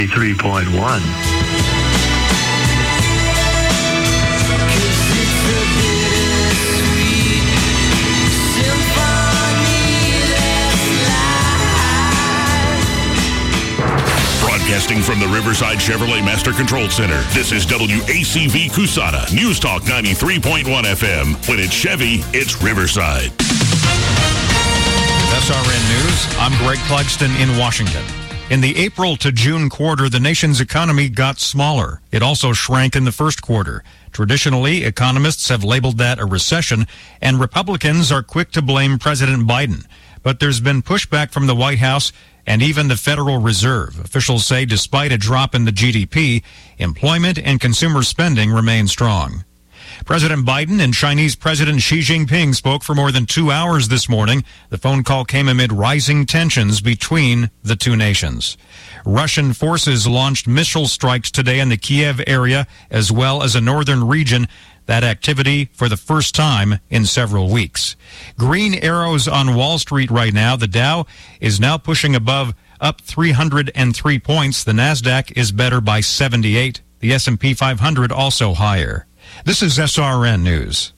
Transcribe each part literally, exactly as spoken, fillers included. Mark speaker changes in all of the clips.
Speaker 1: three point one.
Speaker 2: Broadcasting from the Riverside Chevrolet Master Control Center, this is W A C V Cusana, News Talk ninety-three point one F M. When it's Chevy, it's Riverside.
Speaker 3: S R N News, I'm Greg Clugston in Washington. In the April to June quarter, the nation's economy got smaller. It also shrank in the first quarter. Traditionally, economists have labeled that a recession, and Republicans are quick to blame President Biden. But there's been pushback from the White House and even the Federal Reserve. Officials say despite a drop in the G D P, employment and consumer spending remain strong. President Biden and Chinese President Xi Jinping spoke for more than two hours this morning. The phone call came amid rising tensions between the two nations. Russian forces launched missile strikes today in the Kiev area as well as a northern region. That activity for the first time in several weeks. Green arrows on Wall Street right now. The Dow is now pushing above up three hundred three points. The Nasdaq is better by seventy-eight. The S and P five hundred also higher. This is S R N News.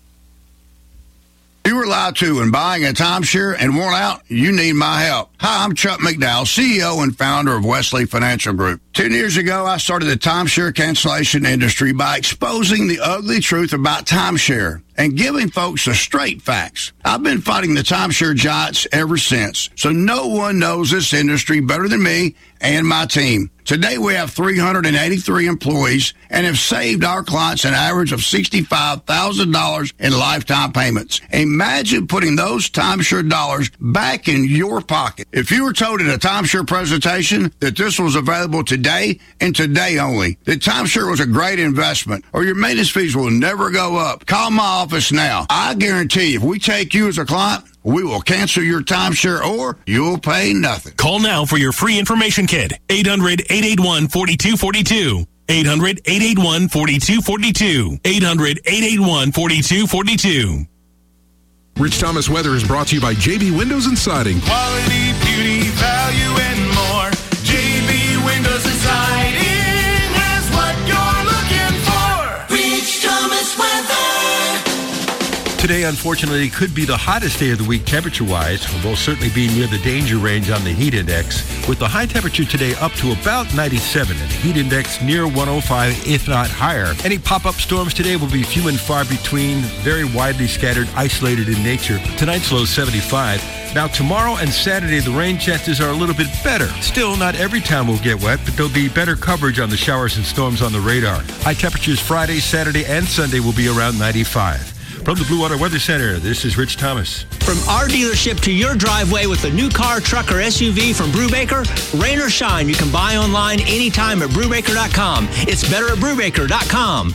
Speaker 4: You were lied to when buying a timeshare and worn out, you need my help. Hi, I'm Chuck McDowell, C E O and founder of Wesley Financial Group. Ten years ago, I started the timeshare cancellation industry by exposing the ugly truth about timeshare and giving folks the straight facts. I've been fighting the timeshare giants ever since, so no one knows this industry better than me and my team. Today, we have three hundred eighty-three employees and have saved our clients an average of sixty-five thousand dollars in lifetime payments. Imagine putting those timeshare dollars back in your pocket. If you were told at a timeshare presentation that this was available today and today only, that timeshare was a great investment or your maintenance fees will never go up, call my office now. I guarantee you, if we take you as a client, we will cancel your timeshare or you'll pay nothing.
Speaker 2: Call now for your free information kit. eight hundred, eight eight one, four two four two. eight hundred, eight eight one, four two four two. eight hundred, eight eight one, four two four two.
Speaker 5: Rich Thomas Weather is brought to you by J B Windows and Siding.
Speaker 6: Quality, beauty, value, and more. J B Windows and Siding has what you're looking for. Rich Thomas Weather.
Speaker 7: Today, unfortunately, could be the hottest day of the week temperature-wise. We'll most certainly be near the danger range on the heat index, with the high temperature today up to about ninety-seven and the heat index near one oh five, if not higher. Any pop-up storms today will be few and far between, very widely scattered, isolated in nature. Tonight's low seventy-five. Now, tomorrow and Saturday, the rain chances are a little bit better. Still, not every town will get wet, but there'll be better coverage on the showers and storms on the radar. High temperatures Friday, Saturday, and Sunday will be around ninety-five. From the Blue Water Weather Center, this is Rich Thomas.
Speaker 8: From our dealership to your driveway with a new car, truck, or S U V from Brubaker, rain or shine, you can buy online anytime at Brubaker dot com. It's better at Brubaker dot com.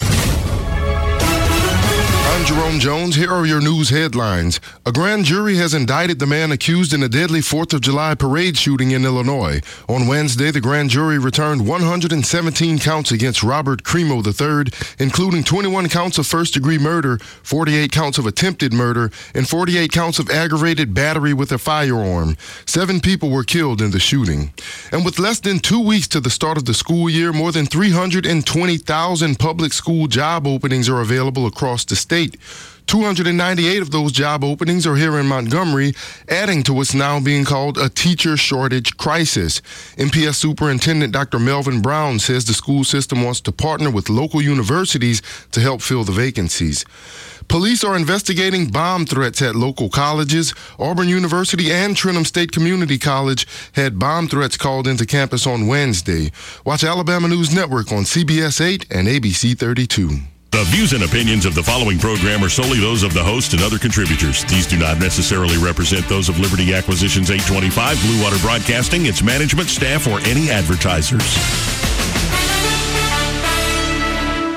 Speaker 9: I'm Jerome Jones. Here are your news headlines. A grand jury has indicted the man accused in a deadly fourth of July parade shooting in Illinois. On Wednesday, the grand jury returned one hundred seventeen counts against Robert Crimo the third, including twenty-one counts of first-degree murder, forty-eight counts of attempted murder, and forty-eight counts of aggravated battery with a firearm. Seven people were killed in the shooting. And with less than two weeks to the start of the school year, more than three hundred twenty thousand public school job openings are available across the state. two hundred ninety-eight of those job openings are here in Montgomery, adding to what's now being called a teacher shortage crisis. M P S Superintendent Doctor Melvin Brown says the school system wants to partner with local universities to help fill the vacancies. Police are investigating bomb threats at local colleges. Auburn University and Trenton State Community College had bomb threats called into campus on Wednesday. Watch Alabama News Network on C B S eight and A B C thirty-two.
Speaker 2: The views and opinions of the following program are solely those of the host and other contributors. These do not necessarily represent those of Liberty Acquisitions eight twenty-five, Blue Water Broadcasting, its management, staff, or any advertisers.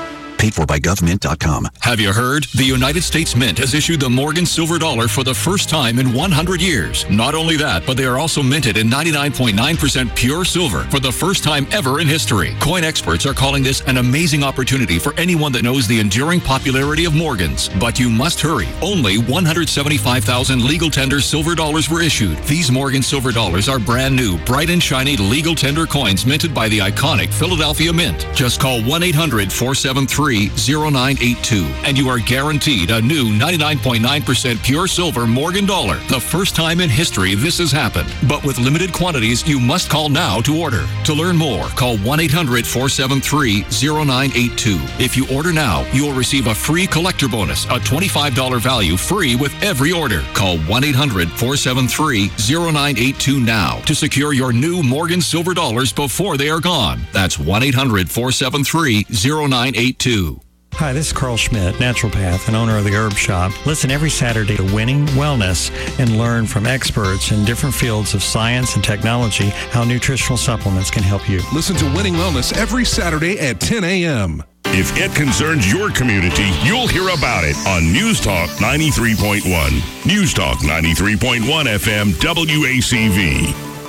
Speaker 1: Paid for by gov mint dot com.
Speaker 10: Have you heard? The United States Mint has issued the Morgan Silver Dollar for the first time in one hundred years. Not only that, but they are also minted in ninety-nine point nine percent pure silver for the first time ever in history. Coin experts are calling this an amazing opportunity for anyone that knows the enduring popularity of Morgans. But you must hurry. Only one hundred seventy-five thousand legal tender silver dollars were issued. These Morgan Silver Dollars are brand new, bright and shiny legal tender coins minted by the iconic Philadelphia Mint. Just call one eight hundred four seven three zero nine eight two and you are guaranteed a new ninety-nine point nine percent pure silver Morgan dollar. The first time in history this has happened. But with limited quantities, you must call now to order. To learn more, call one eight hundred four seven three zero nine eight two. If you order now, you will receive a free collector bonus, a twenty-five dollars value free with every order. Call one eight hundred four seven three zero nine eight two now to secure your new Morgan Silver Dollars before they are gone. That's one eight hundred four seven three zero nine eight two.
Speaker 11: Hi, this is Carl Schmidt, naturopath and owner of the Herb Shop. Listen every Saturday to Winning Wellness and learn from experts in different fields of science and technology how nutritional supplements can help you.
Speaker 5: Listen to Winning Wellness every Saturday at ten a.m.
Speaker 2: If it concerns your community, you'll hear about it on News Talk ninety-three point one. News Talk ninety-three point one F M W A C V.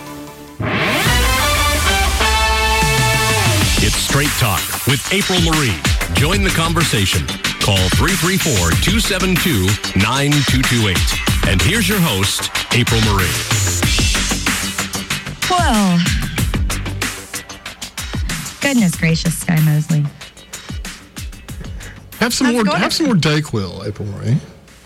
Speaker 12: It's Straight Talk with April Marie. Join the conversation. Call three three four, two seven two, nine two two eight. And here's your host, April Marie.
Speaker 13: Well, goodness gracious, Sky Mosley.
Speaker 14: Have some
Speaker 13: How's
Speaker 14: more. Have some more Dayquil, April Marie.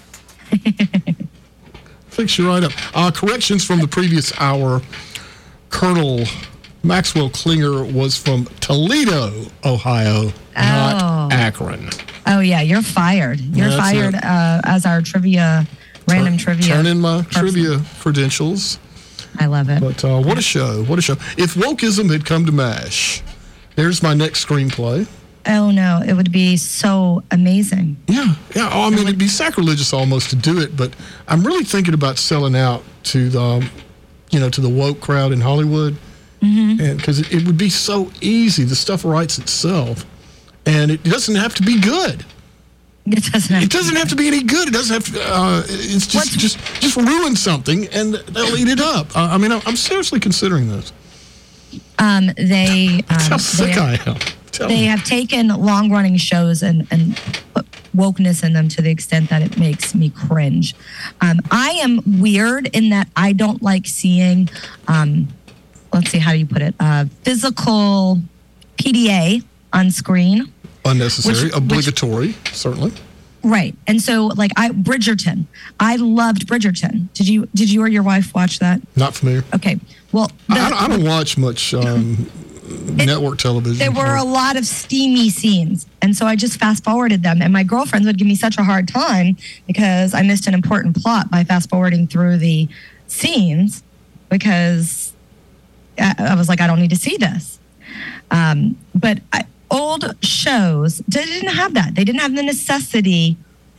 Speaker 14: Fix you right up. Uh, corrections from the previous hour. Colonel Maxwell Klinger was from Toledo, Ohio,
Speaker 13: Oh.
Speaker 14: not Akron.
Speaker 13: Oh, yeah, you're fired. You're
Speaker 14: That's
Speaker 13: fired
Speaker 14: it.
Speaker 13: uh, as our trivia, random
Speaker 14: Turn-
Speaker 13: trivia.
Speaker 14: Turn in my
Speaker 13: person.
Speaker 14: trivia credentials.
Speaker 13: I love it.
Speaker 14: But uh, what a show. What a show. If wokeism had come to MASH, there's my next screenplay.
Speaker 13: Oh, no, it would be so amazing.
Speaker 14: Yeah, yeah. Oh, I mean, it'd be sacrilegious almost to do it, but I'm really thinking about selling out to the, um, you know, to the woke crowd in Hollywood.
Speaker 13: Mm-hmm.
Speaker 14: And because it, it would be so easy. The stuff writes itself, and it doesn't have to be good.
Speaker 13: It doesn't. Have
Speaker 14: it doesn't have to be any good. It doesn't have to. Uh, it's just
Speaker 13: What's,
Speaker 14: just just ruin something, and they'll eat it up. Uh, I mean, I'm seriously considering this.
Speaker 13: Um, they.
Speaker 14: That's
Speaker 13: Um,
Speaker 14: how sick
Speaker 13: they,
Speaker 14: I am. Tell
Speaker 13: They
Speaker 14: me.
Speaker 13: have taken long-running shows and, and put wokeness in them to the extent that it makes me cringe. Um, I am weird in that I don't like seeing. Um, let's see, how do you put it? Uh, physical P D A on screen.
Speaker 14: Unnecessary,
Speaker 13: Which-
Speaker 14: obligatory, certainly.
Speaker 13: Right. And so like I Bridgerton. I loved Bridgerton. Did you did you or your wife watch that?
Speaker 14: Not familiar.
Speaker 13: Okay. Well, the,
Speaker 14: I, I don't watch much um, network television.
Speaker 13: there were a lot of steamy scenes. And so I just fast forwarded them. And my girlfriends would give me such a hard time because I missed an important plot by fast forwarding through the scenes because I, I was like, I don't need to see this. Um, but I, old shows, they didn't have that. They didn't have the necessity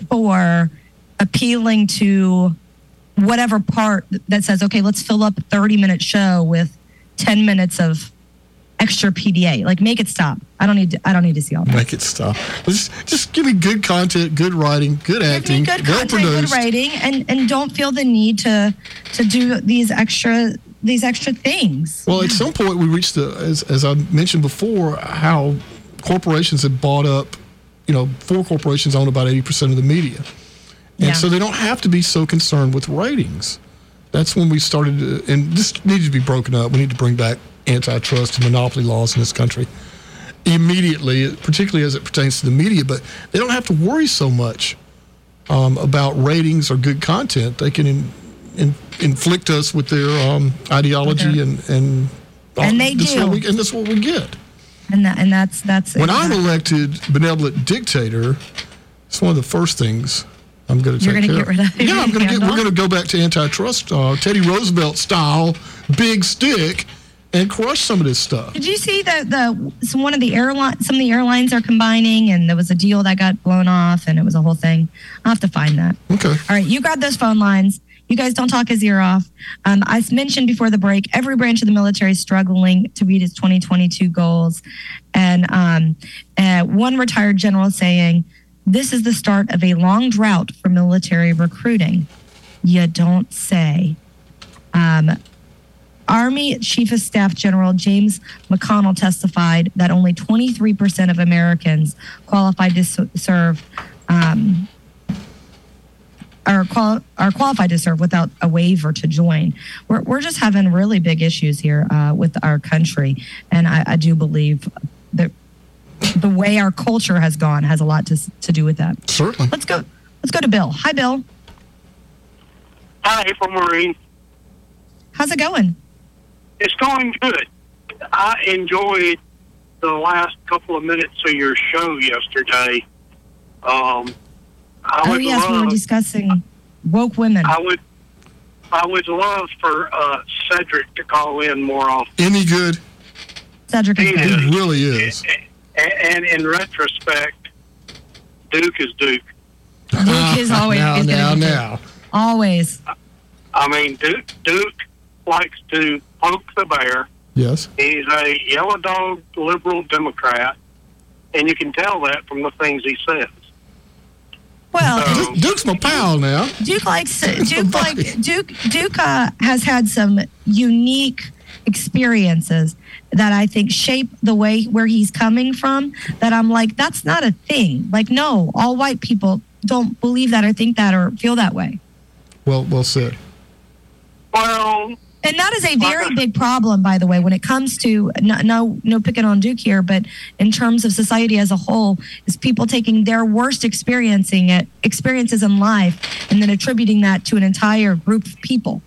Speaker 13: for appealing to whatever part that says, okay, let's fill up a thirty minute show with ten minutes of extra P D A. Like, make it stop. I don't need to, I don't need to see all that.
Speaker 14: Make it stop. Just, just give me good content, good writing, good acting,
Speaker 13: Give me good
Speaker 14: well
Speaker 13: content, good
Speaker 14: produced.
Speaker 13: writing, and, and don't feel the need to to do these extra these extra things.
Speaker 14: Well, at some point we reached the, as, as I mentioned before, how corporations have bought up, you know, four corporations own about eighty percent of the media. And
Speaker 13: Yeah.
Speaker 14: so they don't have to be so concerned with ratings. That's when we started, to, and this needed to be broken up. We need to bring back antitrust and monopoly laws in this country immediately, particularly as it pertains to the media. But they don't have to worry so much um, about ratings or good content. They can in, in, inflict us with their um, ideology
Speaker 13: Okay.
Speaker 14: and and, uh,
Speaker 13: And they
Speaker 14: this is
Speaker 13: do.
Speaker 14: what we, and that's what we get.
Speaker 13: And that and that's that's
Speaker 14: When I'm elected benevolent dictator, it's one of the first things I'm going to
Speaker 13: You're
Speaker 14: take
Speaker 13: gonna
Speaker 14: care
Speaker 13: get rid of
Speaker 14: Yeah, I'm going to get.
Speaker 13: handle?
Speaker 14: We're going to go back to antitrust, uh, Teddy Roosevelt style, big stick, and crush some of this stuff.
Speaker 13: Did you see that the some one of the airline some of the airlines are combining, and there was a deal that got blown off, and it was a whole thing. I'll have to find that.
Speaker 14: Okay.
Speaker 13: All right, you grab those phone lines. You guys don't talk his ear off. Um, I mentioned before the break, every branch of the military is struggling to meet its twenty twenty-two goals. And um, uh, one retired general saying, this is the start of a long drought for military recruiting. You don't say. Um, Army Chief of Staff General James McConnell testified that only twenty-three percent of Americans qualified to serve um, are, qual- are qualified to serve without a waiver to join. We're, we're just having really big issues here uh, with our country. And I, I do believe that the way our culture has gone has a lot to to do with that.
Speaker 14: Certainly.
Speaker 13: Let's go. Let's go to Bill. Hi, Bill.
Speaker 1: Hi, April Marie.
Speaker 13: How's it going?
Speaker 1: It's going good. I enjoyed the last couple of minutes of your show yesterday. Um, I
Speaker 13: oh
Speaker 1: would
Speaker 13: yes,
Speaker 1: love,
Speaker 13: we were discussing woke women.
Speaker 1: I would, I would love for uh, Cedric to call in more often.
Speaker 14: Any good?
Speaker 13: Cedric is
Speaker 1: He
Speaker 13: good.
Speaker 1: is.
Speaker 14: It really is.
Speaker 1: And, and in retrospect, Duke is Duke.
Speaker 13: Duke is always
Speaker 14: now,
Speaker 13: is
Speaker 14: now,
Speaker 13: gonna be
Speaker 14: now.
Speaker 13: Duke. Always.
Speaker 1: I mean, Duke, Duke likes to poke the bear.
Speaker 14: Yes.
Speaker 1: He's a yellow dog liberal Democrat, and you can tell that from the things he says.
Speaker 13: Well,
Speaker 1: So-
Speaker 14: Duke's my pal now.
Speaker 13: Duke likes Duke like Duke Duke uh, has had some unique experiences that I think shape the way where he's coming from. That I'm like, that's not a thing. Like, no, all white people don't believe that or think that or feel that way.
Speaker 14: Well, well said.
Speaker 1: Well,
Speaker 13: and that is a very big problem, by the way, when it comes to no, no, no picking on Duke here, but in terms of society as a whole, is people taking their worst experiencing it experiences in life and then attributing that to an entire group of people.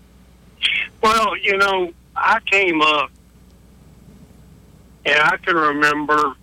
Speaker 1: Well, you know, I came up, and I can remember,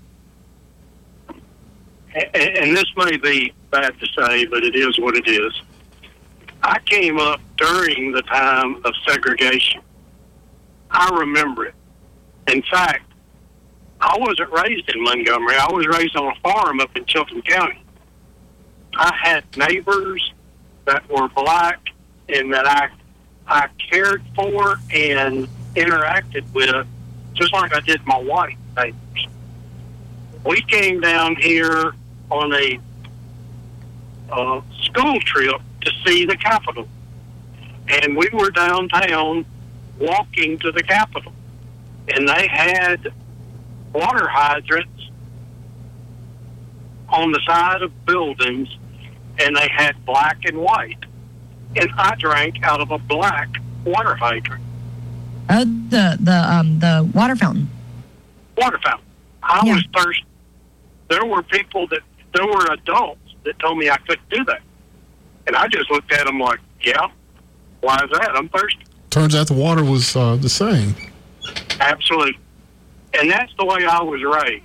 Speaker 1: and, and this may be bad to say, but it is what it is. I came up during the time of segregation. I remember it. In fact, I wasn't raised in Montgomery. I was raised on a farm up in Chilton County. I had neighbors that were black and that I I cared for and interacted with just like I did my white neighbors. We came down here on a uh, school trip to see the Capitol. And we were downtown walking to the Capitol. And they had water hydrants on the side of buildings, and they had black and white. And I drank out of a black water hydrant.
Speaker 13: Oh, the the um the water fountain.
Speaker 1: Water fountain. I
Speaker 13: Yeah.
Speaker 1: was thirsty. There were people that, there were adults that told me I couldn't do that. And I just looked at them like, yeah, why is that? I'm thirsty.
Speaker 14: Turns out the water was uh, the same.
Speaker 1: Absolutely. And that's the way I was raised.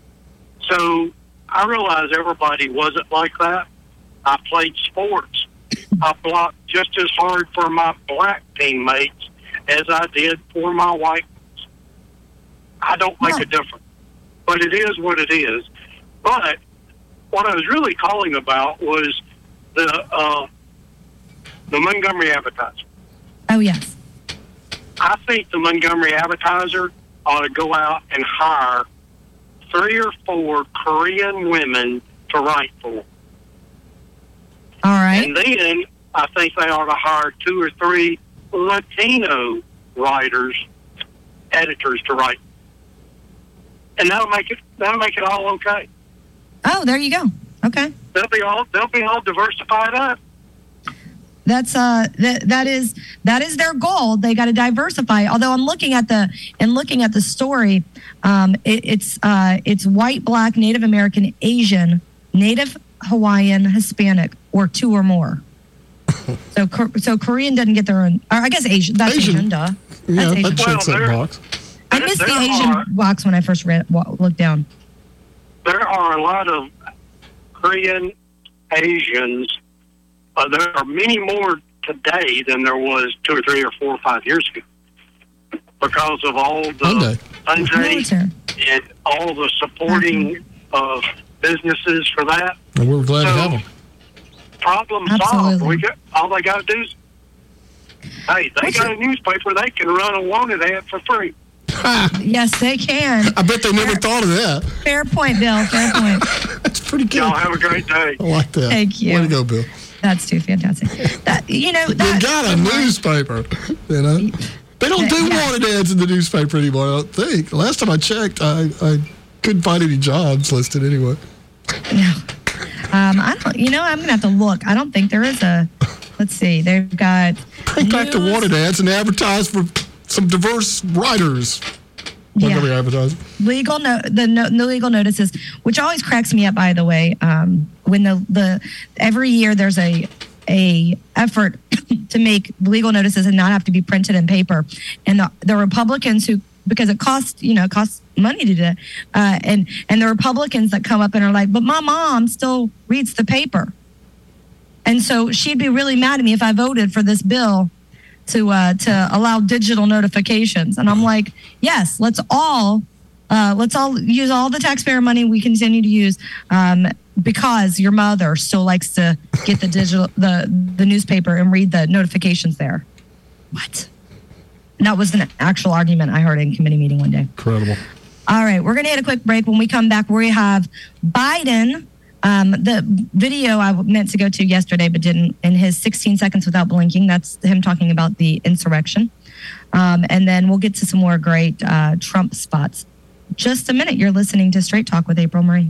Speaker 1: So I realized everybody wasn't like that. I played sports. I blocked just as hard for my black teammates as I did for my white ones. I don't make a difference. But it is what it is. But what I was really calling about was the uh, the Montgomery Advertiser.
Speaker 13: Oh, yes.
Speaker 1: I think the Montgomery Advertiser ought to go out and hire three or four Korean women to write for them.
Speaker 13: All right.
Speaker 1: And then I think they ought to hire two or three Latino writers, editors to write. And that'll make it that'll make it all okay.
Speaker 13: Oh, there you go. Okay.
Speaker 1: They'll be all they'll be all diversified up.
Speaker 13: That's uh that that is that is their goal. They got to diversify. Although I'm looking at the and looking at the story, um, it, it's uh it's white, black, Native American, Asian, Native Hawaiian, Hispanic, or two or more. so so Korean doesn't get their own. Or I guess Asian. That's Asian. Asian duh.
Speaker 14: Yeah,
Speaker 13: That's
Speaker 14: that
Speaker 13: Asian.
Speaker 14: checks that box.
Speaker 13: I missed the
Speaker 1: there
Speaker 13: Asian
Speaker 1: are-
Speaker 13: box when I first read wa- looked down.
Speaker 1: There are a lot of Korean Asians. Uh, there are many more today than there was two or three or four or five years ago because of all the Hyundai and all the supporting of businesses for that.
Speaker 14: And we're glad
Speaker 1: So,
Speaker 14: to have them.
Speaker 1: Problem
Speaker 13: Absolutely.
Speaker 1: solved. We got, all they got to do is Hey, they got a newspaper. They can run a wanted ad for free.
Speaker 13: Yes, they can.
Speaker 14: I bet they never fair, thought of that.
Speaker 13: Fair point, Bill. Fair point.
Speaker 14: That's pretty good.
Speaker 1: Y'all have a great day.
Speaker 14: I like that.
Speaker 13: Thank you.
Speaker 14: Way to go, Bill.
Speaker 13: That's too fantastic. That you know, that,
Speaker 14: they got a newspaper. You know, they don't do yeah. wanted ads in the newspaper anymore. I don't think. Last time I checked, I, I couldn't find any jobs listed anyway.
Speaker 13: No. Um, I don't. You know, I'm gonna have to look. I don't think there is a. Let's see. They've got.
Speaker 14: Bring back the wanted ads and advertise for some diverse writers. Whatever
Speaker 13: yeah.
Speaker 14: advertise.
Speaker 13: Legal no the no, the legal notices, which always cracks me up. By the way, um, when the the every year there's a a effort to make legal notices and not have to be printed in paper, and the the Republicans who because it costs you know it costs money to do it, uh, and and the Republicans that come up and are like, but my mom still reads the paper, and so she'd be really mad at me if I voted for this bill to uh, to allow digital notifications. And I'm like, yes, let's all uh, let's all use all the taxpayer money we continue to use um, because your mother still likes to get the digital the the newspaper and read the notifications there. What? And that was an actual argument I heard in committee meeting one day.
Speaker 14: Incredible.
Speaker 13: All right, we're going to hit a quick break. When we come back, we have Biden. Um, the video I meant to go to yesterday, but didn't, in his sixteen seconds without blinking. That's him talking about the insurrection. Um, and then we'll get to some more great uh, Trump spots. Just a minute. You're listening to Straight Talk with April Marie.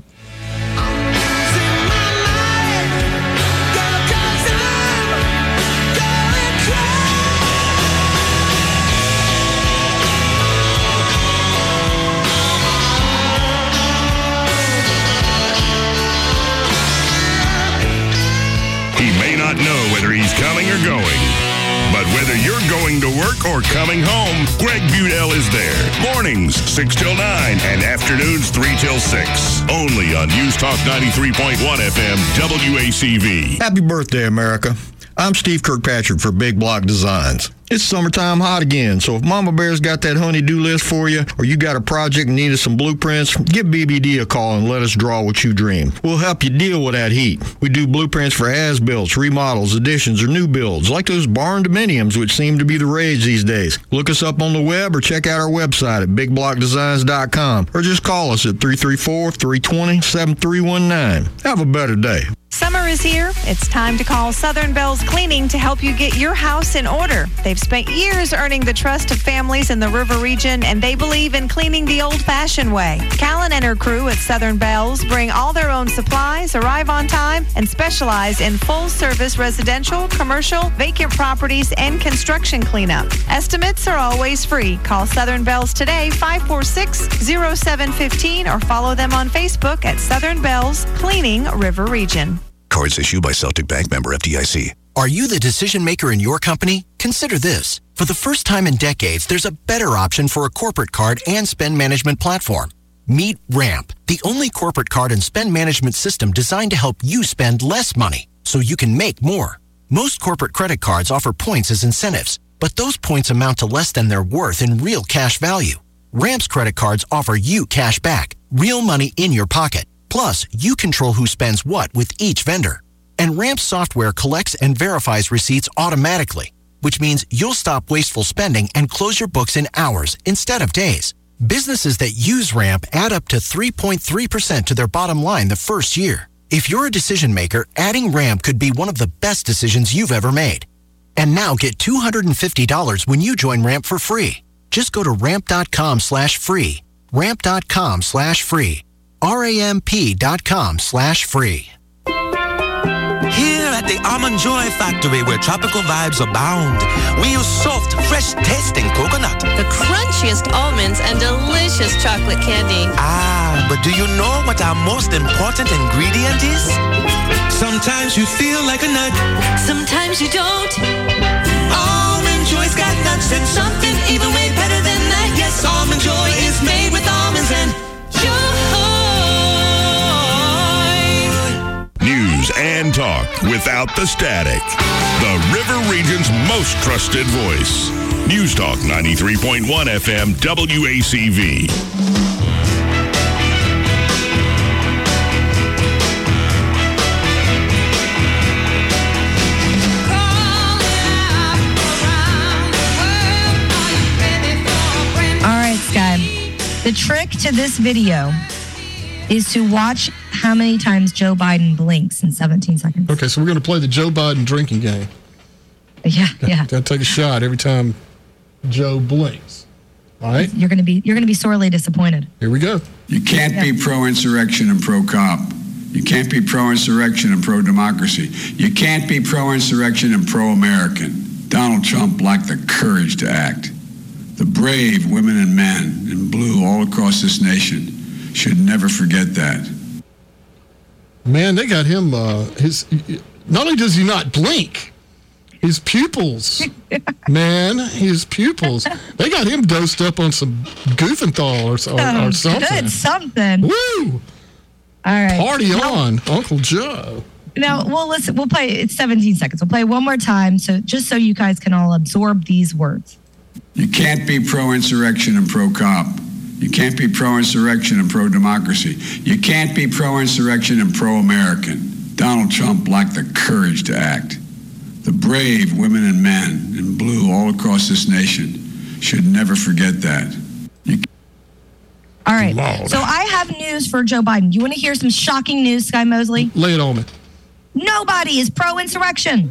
Speaker 2: Not know whether he's coming or going. But whether you're going to work or coming home, Greg Budell is there. Mornings, six till nine, and afternoons, three till six. Only on News Talk ninety-three point one F M, W A C V.
Speaker 15: Happy birthday, America. I'm Steve Kirkpatrick for Big Block Designs. It's summertime hot again, so if Mama Bear's got that honey-do list for you, or you got a project and needed some blueprints, give B B D a call and let us draw what you dream. We'll help you deal with that heat. We do blueprints for as-builts, remodels, additions, or new builds, like those barn dominiums, which seem to be the rage these days. Look us up on the web or check out our website at big block designs dot com, or just call us at three three four, three two zero, seven three one nine. Have a better day.
Speaker 16: Summer is here. It's time to call Southern Bells Cleaning to help you get your house in order. They've spent years earning the trust of families in the River region, and they believe in cleaning the old-fashioned way. Callan and her crew at Southern Bells bring all their own supplies, arrive on time, and specialize in full-service residential, commercial, vacant properties, and construction cleanup. Estimates are always free. Call Southern Bells today, five four six, zero seven one five, or follow them on Facebook at Southern Bells Cleaning River Region.
Speaker 17: Cards issued by Celtic Bank, member F D I C. Are you the decision maker in your company? Consider this. For the first time in decades, there's a better option for a corporate card and spend management platform. Meet Ramp, the only corporate card and spend management system designed to help you spend less money so you can make more. Most corporate credit cards offer points as incentives, but those points amount to less than their worth in real cash value. Ramp's credit cards offer you cash back, real money in your pocket. Plus, you control who spends what with each vendor. And Ramp software collects and verifies receipts automatically, which means you'll stop wasteful spending and close your books in hours instead of days. Businesses that use Ramp add up to three point three percent to their bottom line the first year. If you're a decision maker, adding Ramp could be one of the best decisions you've ever made. And now get two hundred fifty dollars when you join Ramp for free. Just go to ramp.com slash free. Ramp.com slash free. R-A-M-P.com slash free.
Speaker 18: Here at the Almond Joy Factory, where tropical vibes abound, we use soft, fresh tasting coconut.
Speaker 19: The crunchiest almonds and delicious chocolate candy.
Speaker 18: Ah, but do you know what our most important ingredient is? Sometimes you feel like a nut.
Speaker 19: Sometimes you don't.
Speaker 18: Almond Joy's got nuts and something even way better than that. Yes, Almond Joy is made with almonds and joy.
Speaker 2: News and talk without the static. The River Region's most trusted voice. News Talk ninety-three point one F M, W A C V.
Speaker 13: The trick to this video is to watch how many times Joe Biden blinks in seventeen seconds.
Speaker 14: Okay, so we're going to play the Joe Biden drinking game.
Speaker 13: Yeah, yeah.
Speaker 14: Got to take a shot every time Joe blinks. All right?
Speaker 13: You're going to be you're going to be sorely disappointed.
Speaker 14: Here we go.
Speaker 20: You can't
Speaker 13: Yeah.
Speaker 20: be pro-insurrection and pro-cop. You can't be pro-insurrection and pro-democracy. You can't be pro-insurrection and pro-American. Donald Trump lacked the courage to act. The brave women and men in blue all across this nation should never forget that.
Speaker 14: Man, they got him, uh, his, not only does he not blink, his pupils, man, his pupils, they got him dosed up on some Goofenthal or, or,
Speaker 13: Oh,
Speaker 14: or something.
Speaker 13: good, something.
Speaker 14: Woo!
Speaker 13: All right.
Speaker 14: Party
Speaker 13: Now-
Speaker 14: on, Uncle Joe.
Speaker 13: Now, we'll listen. We'll play. It's seventeen seconds. We'll play one more time, so just so you guys can all absorb these words.
Speaker 20: You can't be pro-insurrection and pro-cop. You can't be pro-insurrection and pro-democracy. You can't be pro-insurrection and pro-American. Donald Trump lacked the courage to act. The brave women and men in blue all across this nation should never forget that. You
Speaker 13: All right.
Speaker 14: Lord.
Speaker 13: So I have news for Joe Biden. You want to hear some shocking news, Sky Mosley?
Speaker 14: Lay it on me.
Speaker 13: Nobody is pro-insurrection.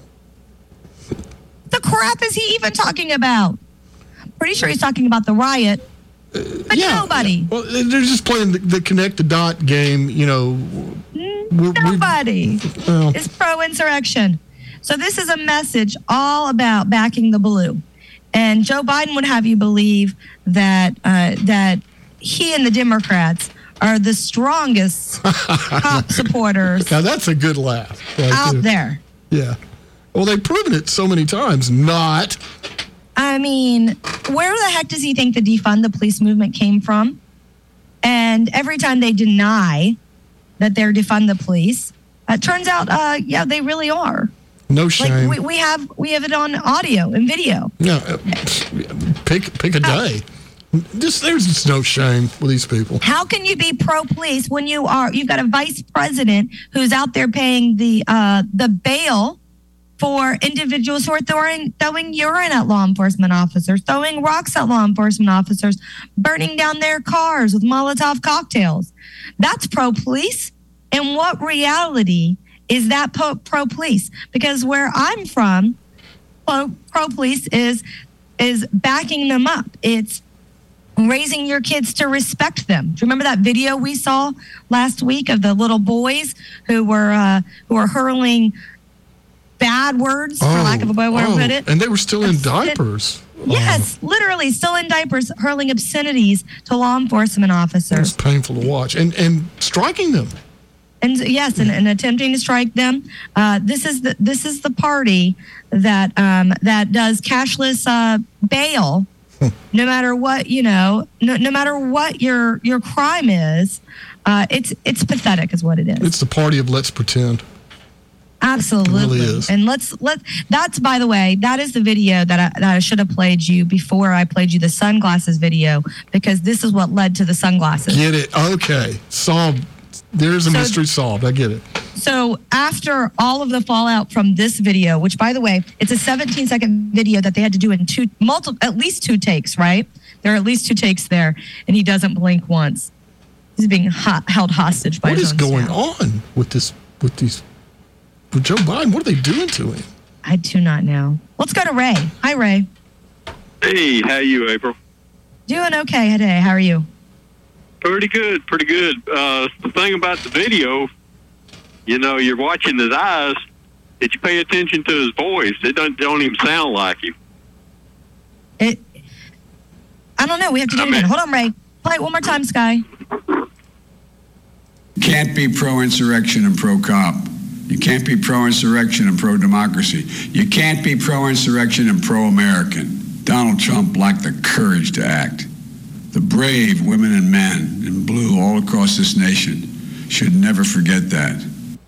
Speaker 13: The crap is he even talking about? Pretty sure he's talking about the riot. But
Speaker 14: yeah,
Speaker 13: nobody.
Speaker 14: Well, they're just playing the, the connect the dot game, you know. We're,
Speaker 13: Nobody
Speaker 14: well.
Speaker 13: is pro-insurrection. So this is a message all about backing the blue. And Joe Biden would have you believe that uh, that he and the Democrats are the strongest top supporters
Speaker 14: Now that's a good laugh. right
Speaker 13: out there.
Speaker 14: Yeah. Well, they've proven it so many times. Not.
Speaker 13: I mean, where the heck does he think the defund the police movement came from? And every time they deny that they're defund the police, it turns out, uh, yeah, they really are.
Speaker 14: No shame.
Speaker 13: Like we, we have we have it on audio and video.
Speaker 14: No, uh, pick pick a day. Just there's just no shame with these people.
Speaker 13: How can you be pro police when you are you've got a vice president who's out there paying the uh, the bail for individuals who are throwing throwing urine at law enforcement officers, throwing rocks at law enforcement officers, burning down their cars with Molotov cocktails? That's pro police. And what reality is that pro police? Because where I'm from, pro police is is backing them up. It's raising your kids to respect them. Do you remember that video we saw last week of the little boys who were uh, who were hurling bad words, for lack of a better way to
Speaker 14: oh,
Speaker 13: put it?
Speaker 14: And they were still in diapers.
Speaker 13: Yes, literally still in diapers, hurling obscenities to law enforcement
Speaker 14: It was
Speaker 13: officers.
Speaker 14: painful to watch. And and striking them.
Speaker 13: And yes, and, and attempting to strike them. Uh, this is the this is the party that um, that does cashless uh, bail. No matter what, you know, no, no matter what your your crime is, uh, it's it's pathetic, is what it is.
Speaker 14: It's the party of let's pretend.
Speaker 13: Absolutely.
Speaker 14: It really is.
Speaker 13: And let's let that's by the way, that is the video that I, that I should have played you before I played you the sunglasses video, because this is what led to the sunglasses.
Speaker 14: Get it? Okay. Solved. There's a
Speaker 13: So-
Speaker 14: mystery solved. I get it.
Speaker 13: So after all of the fallout from this video, which by the way, it's a seventeen second video that they had to do in two, multiple, at least two takes, right? There are at least two takes there, and he doesn't blink once. He's being ho- held hostage by
Speaker 14: What
Speaker 13: his
Speaker 14: is
Speaker 13: own
Speaker 14: going
Speaker 13: staff.
Speaker 14: on with this, with these, with Joe Biden? What are they doing to him?
Speaker 13: I do not know. Let's go to Ray. Hi, Ray.
Speaker 21: Hey, how you, April?
Speaker 13: Doing okay today. How are you?
Speaker 21: Pretty good, pretty good. Uh, the thing about the video, you know, you're watching his eyes. Did you pay attention to his voice? It don't, don't even sound like him.
Speaker 13: It. I don't know. We have to do it again. Hold on, Ray. Play it one more time, Sky.
Speaker 20: can't be pro-insurrection and pro-cop. You can't be pro-insurrection and pro-democracy. You can't be pro-insurrection and pro-American. Donald Trump lacked the courage to act. The brave women and men in blue all across this nation should never forget that.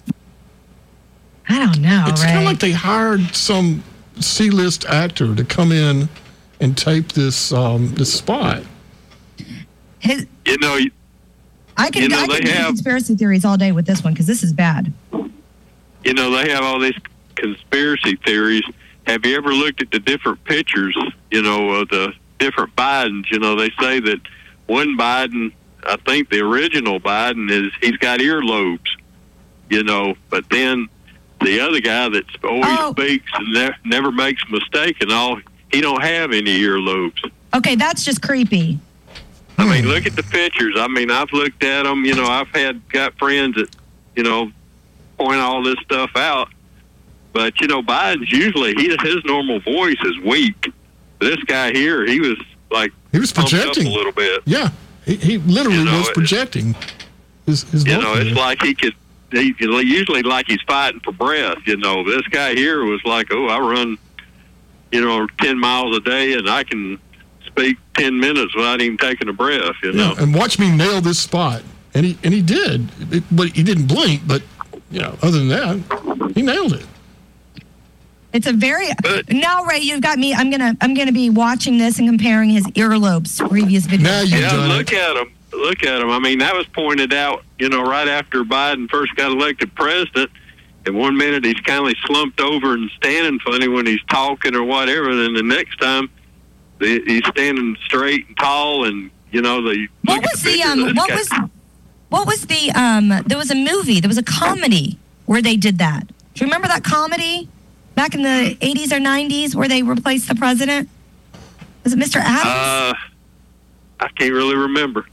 Speaker 13: I don't know,
Speaker 14: It's
Speaker 13: Ray.
Speaker 14: kind of like they hired some C-list actor to come in and tape this um, this spot.
Speaker 13: His,
Speaker 21: You know, you-
Speaker 13: I can,
Speaker 21: You know,
Speaker 13: I can
Speaker 21: they
Speaker 13: do
Speaker 21: have-
Speaker 13: conspiracy theories all day with this one because this is bad.
Speaker 21: you know, they have all these conspiracy theories. Have you ever looked at the different pictures, you know, of the different Bidens? You know, they say that one Biden, I think the original Biden, is he's got earlobes, you know, but then the other guy that always
Speaker 13: Oh.
Speaker 21: speaks and ne- never makes a mistake and all, he don't have any earlobes.
Speaker 13: Okay, that's just creepy.
Speaker 21: I mean, look at the pictures. I mean, I've looked at them. You know, I've had got friends that, you know, point all this stuff out. But you know, Biden's usually he his normal voice is weak. This guy here, he was like
Speaker 14: He was
Speaker 21: pumped up
Speaker 14: projecting.
Speaker 21: a little bit.
Speaker 14: Yeah, he, he literally
Speaker 21: You know,
Speaker 14: was
Speaker 21: it-
Speaker 14: projecting his his
Speaker 21: You
Speaker 14: vocal
Speaker 21: know, it's
Speaker 14: there.
Speaker 21: like he could. He usually like he's fighting for breath. You know, this guy here was like, oh, I run, you know, ten miles a day, and I can speak ten minutes without even taking a breath. You know.
Speaker 14: Yeah, and watch me nail this spot, and he and he did, it, but he didn't blink. But you know, other than that, he nailed it.
Speaker 13: It's a very now, Ray. You've got me. I'm gonna. I'm gonna be watching this and comparing his earlobes to previous videos.
Speaker 21: yeah, look at him. Look at him. I mean, that was pointed out, you know, right after Biden first got elected president. And one minute he's kind of slumped over and standing funny when he's talking or whatever. And then the next time the, he's standing straight and tall. And, you know, the
Speaker 13: What was the um? What was what was the um? There was a movie. There was a comedy where they did that. Do you remember that comedy back in the eighties or nineties where they replaced the president? Was it Mister Adams?
Speaker 21: Uh, I can't really remember.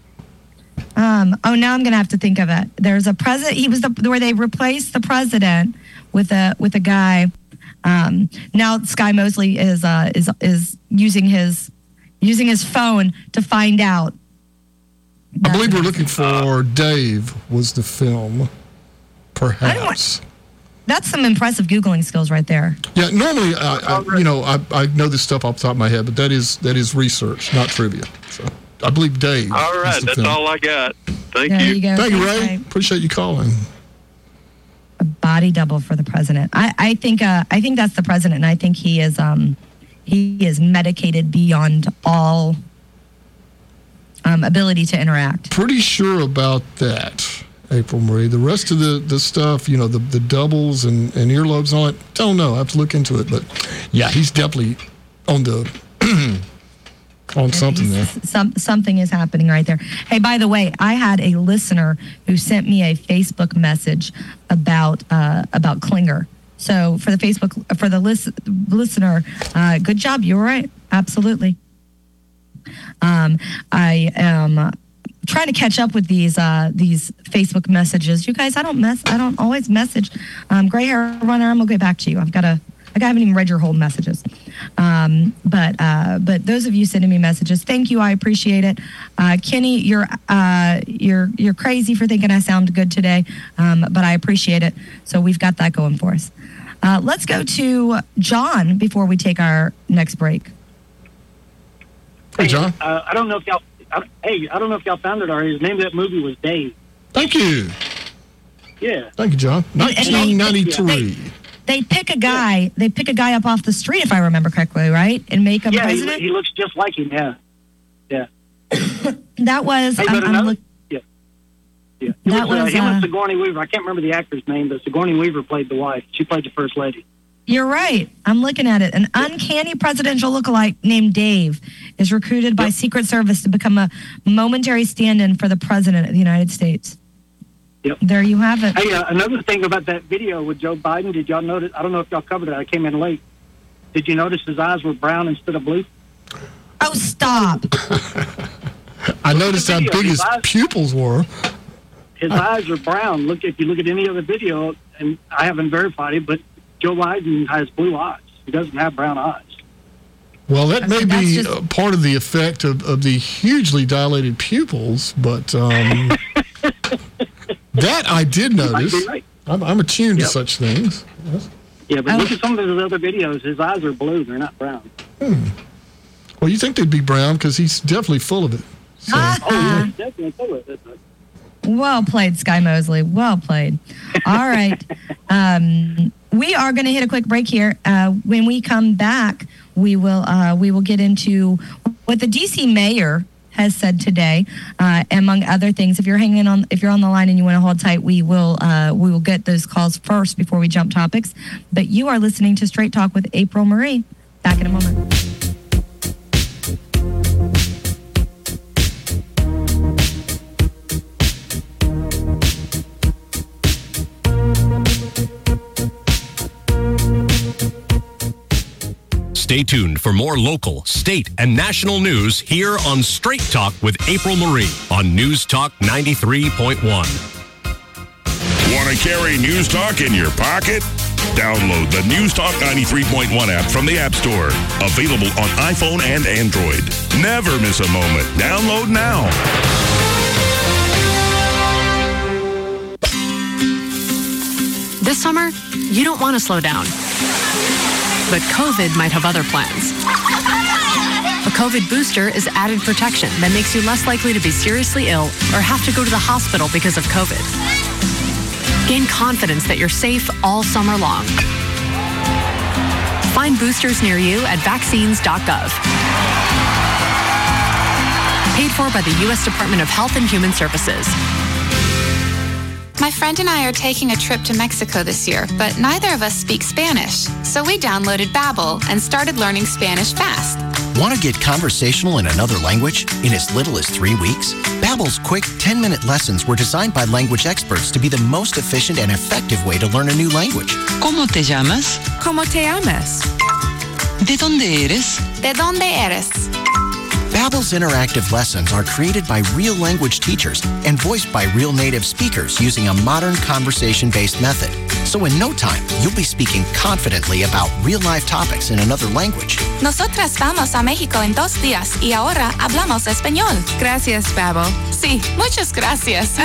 Speaker 13: Um, oh, now I'm gonna have to think of it. There's a president. He was the where they replaced the president with a with a guy. Um, now Sky Mosley is uh, is is using his using his phone to find out.
Speaker 14: I believe we're looking for Dave. Was the film, perhaps?
Speaker 13: That's some impressive googling skills right there.
Speaker 14: Yeah, normally, I, I, you know, I, I know this stuff off the top of my head, but that is that is research, not trivia. So I believe Dave.
Speaker 21: All right,
Speaker 14: is the
Speaker 21: that's
Speaker 14: film.
Speaker 21: all I got. Thank
Speaker 13: There
Speaker 21: you.
Speaker 13: you go.
Speaker 14: Thank you,
Speaker 13: Thanks,
Speaker 14: Ray.
Speaker 13: Ray.
Speaker 14: Appreciate you calling.
Speaker 13: Body double for the president. I, I think uh, I think that's the president, and I think he is um he is medicated beyond all um, ability to interact.
Speaker 14: Pretty sure about that, April Marie. The rest of the, the stuff, you know, the, the doubles and, and earlobes and all that, don't know. I have to look into it. But yeah, he's definitely on the on something there.
Speaker 13: Some something is happening right there. Hey, by the way, I had a listener who sent me a Facebook message about uh, about Klinger. So for the Facebook for the lis- listener, uh, good job. You were right. Absolutely. Um, I am uh, trying to catch up with these uh, these Facebook messages. You guys, I don't mess. I don't always message. Um, Gray hair runner. I'm gonna get back to you. I've got to. I haven't even read your whole messages. Um, but uh, but those of you sending me messages, thank you. I appreciate it. Uh, Kenny, you're uh, you're you're crazy for thinking I sound good today, um, but I appreciate it. So we've got that going for us. Uh, let's go to John before we take our next break.
Speaker 14: Hey, John.
Speaker 3: Uh, I don't know if y'all. I, hey, I don't know if y'all found it already. The name of that movie was Dave.
Speaker 14: Thank you.
Speaker 3: Yeah.
Speaker 14: Thank you, John. nineteen ninety-three.
Speaker 13: They pick a guy. They pick a guy up off the street, if I remember correctly, right, and make him
Speaker 3: Yeah, he,
Speaker 13: president.
Speaker 3: he looks just like him. Yeah. Yeah.
Speaker 13: That was.
Speaker 3: Hey,
Speaker 13: I'm,
Speaker 3: but
Speaker 13: I'm
Speaker 3: another-
Speaker 13: look-
Speaker 3: yeah. Yeah. It
Speaker 13: That
Speaker 3: was, uh,
Speaker 13: was,
Speaker 3: him
Speaker 13: uh,
Speaker 3: and Sigourney Weaver. I can't remember the actor's name, but Sigourney Weaver played the wife. She played the first lady.
Speaker 13: You're right. I'm looking at it. An uncanny presidential lookalike named Dave is recruited by Secret Service to become a momentary stand-in for the president of the United States.
Speaker 3: Yep.
Speaker 13: There you have it.
Speaker 3: Hey, uh, another thing about that video with Joe Biden, did y'all notice? I don't know if y'all covered it. I came in late. Did you notice his eyes were brown instead of blue?
Speaker 13: Oh, stop.
Speaker 14: I noticed how
Speaker 3: video.
Speaker 14: big his
Speaker 3: His eyes-
Speaker 14: pupils were.
Speaker 3: His eyes are brown. Look, if you look at any other video, and I haven't verified it, but Joe Biden has blue eyes. He doesn't have brown eyes.
Speaker 14: Well, that may
Speaker 3: That's
Speaker 14: be
Speaker 3: just-
Speaker 14: uh, part of the effect of, of the hugely dilated pupils, but um, that I did
Speaker 3: You might
Speaker 14: notice.
Speaker 3: be right.
Speaker 14: I'm, I'm attuned
Speaker 3: Yep.
Speaker 14: to such things. Yes.
Speaker 3: Yeah, but look at some of his other videos. His eyes are blue. They're not brown.
Speaker 14: Hmm. Well, you think they'd be brown because he's definitely full of it. So,
Speaker 3: Oh, yeah, definitely full of it.
Speaker 13: Well played, Sky Mosley. Well played. All right. Um, we are going to hit a quick break here. Uh, when we come back, we will uh, we will get into what the D C mayor has said today, uh, among other things. If you're hanging on, if you're on the line and you want to hold tight, we will uh, we will get those calls first before we jump topics. But you are listening to Straight Talk with April Marie. Back in a moment.
Speaker 12: Stay tuned for more local, state, and national news here on Straight Talk with April Marie on News Talk ninety-three point one.
Speaker 2: Want to carry News Talk in your pocket? Download the News Talk ninety-three point one app from the App Store. Available on iPhone and Android. Never miss a moment. Download now.
Speaker 4: This summer, you don't want to slow down. But COVID might have other plans. A COVID booster is added protection that makes you less likely to be seriously ill or have to go to the hospital because of COVID. Gain confidence that you're safe all summer long. Find boosters near you at vaccines dot gov. Paid for by the U S Department of Health and Human Services.
Speaker 22: My friend and I are taking a trip to Mexico this year, but neither of us speak Spanish. So we downloaded Babbel and started learning Spanish fast.
Speaker 17: Want to get conversational in another language in as little as three weeks? Babbel's quick ten-minute lessons were designed by language experts to be the most efficient and effective way to learn a new language.
Speaker 23: ¿Cómo te llamas?
Speaker 22: ¿Cómo te llamas?
Speaker 23: ¿De dónde eres?
Speaker 22: ¿De dónde eres?
Speaker 17: Babbel's interactive lessons are created by real language teachers and voiced by real native speakers using a modern conversation-based method. So in no time, you'll be speaking confidently about real-life topics in another language.
Speaker 22: Nosotras vamos a México en dos días y ahora hablamos español. Gracias, Babbel. Sí, muchas gracias.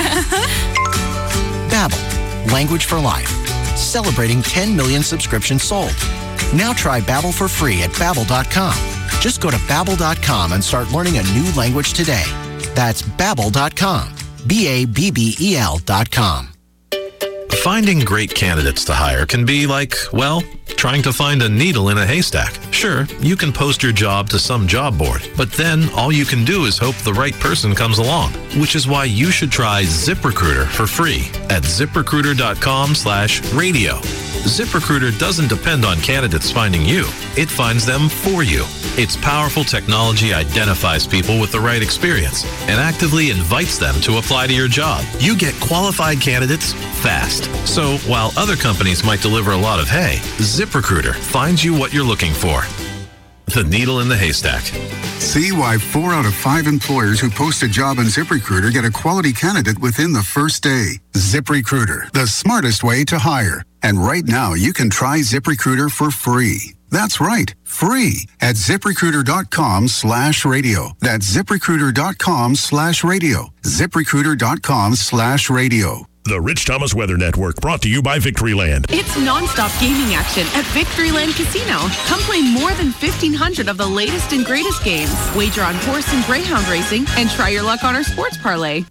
Speaker 17: Babbel, language for life. Celebrating ten million subscriptions sold. Now try Babbel for free at babbel dot com. Just go to babbel dot com and start learning a new language today. That's babbel dot com. B A B B E L dot com.
Speaker 24: Finding great candidates to hire can be like, well, trying to find a needle in a haystack. Sure, you can post your job to some job board, but then all you can do is hope the right person comes along, which is why you should try ZipRecruiter for free at ziprecruiter dot com slash radio. ZipRecruiter doesn't depend on candidates finding you. It finds them for you. Its powerful technology identifies people with the right experience and actively invites them to apply to your job. You get qualified candidates fast. So while other companies might deliver a lot of hay, ZipRecruiter finds you what you're looking for. The needle in the haystack.
Speaker 25: See why four out of five employers who post a job on ZipRecruiter get a quality candidate within the first day. ZipRecruiter, the smartest way to hire. And right now, you can try ZipRecruiter for free. That's right, free at ziprecruiter dot com slash radio. That's ziprecruiter dot com slash radio. ziprecruiter dot com slash radio.
Speaker 2: The Rich Thomas Weather Network, brought to you by Victoryland.
Speaker 26: It's nonstop gaming action at Victoryland Casino. Come play more than fifteen hundred of the latest and greatest games. Wager on horse and greyhound racing and try your luck on our sports parlay.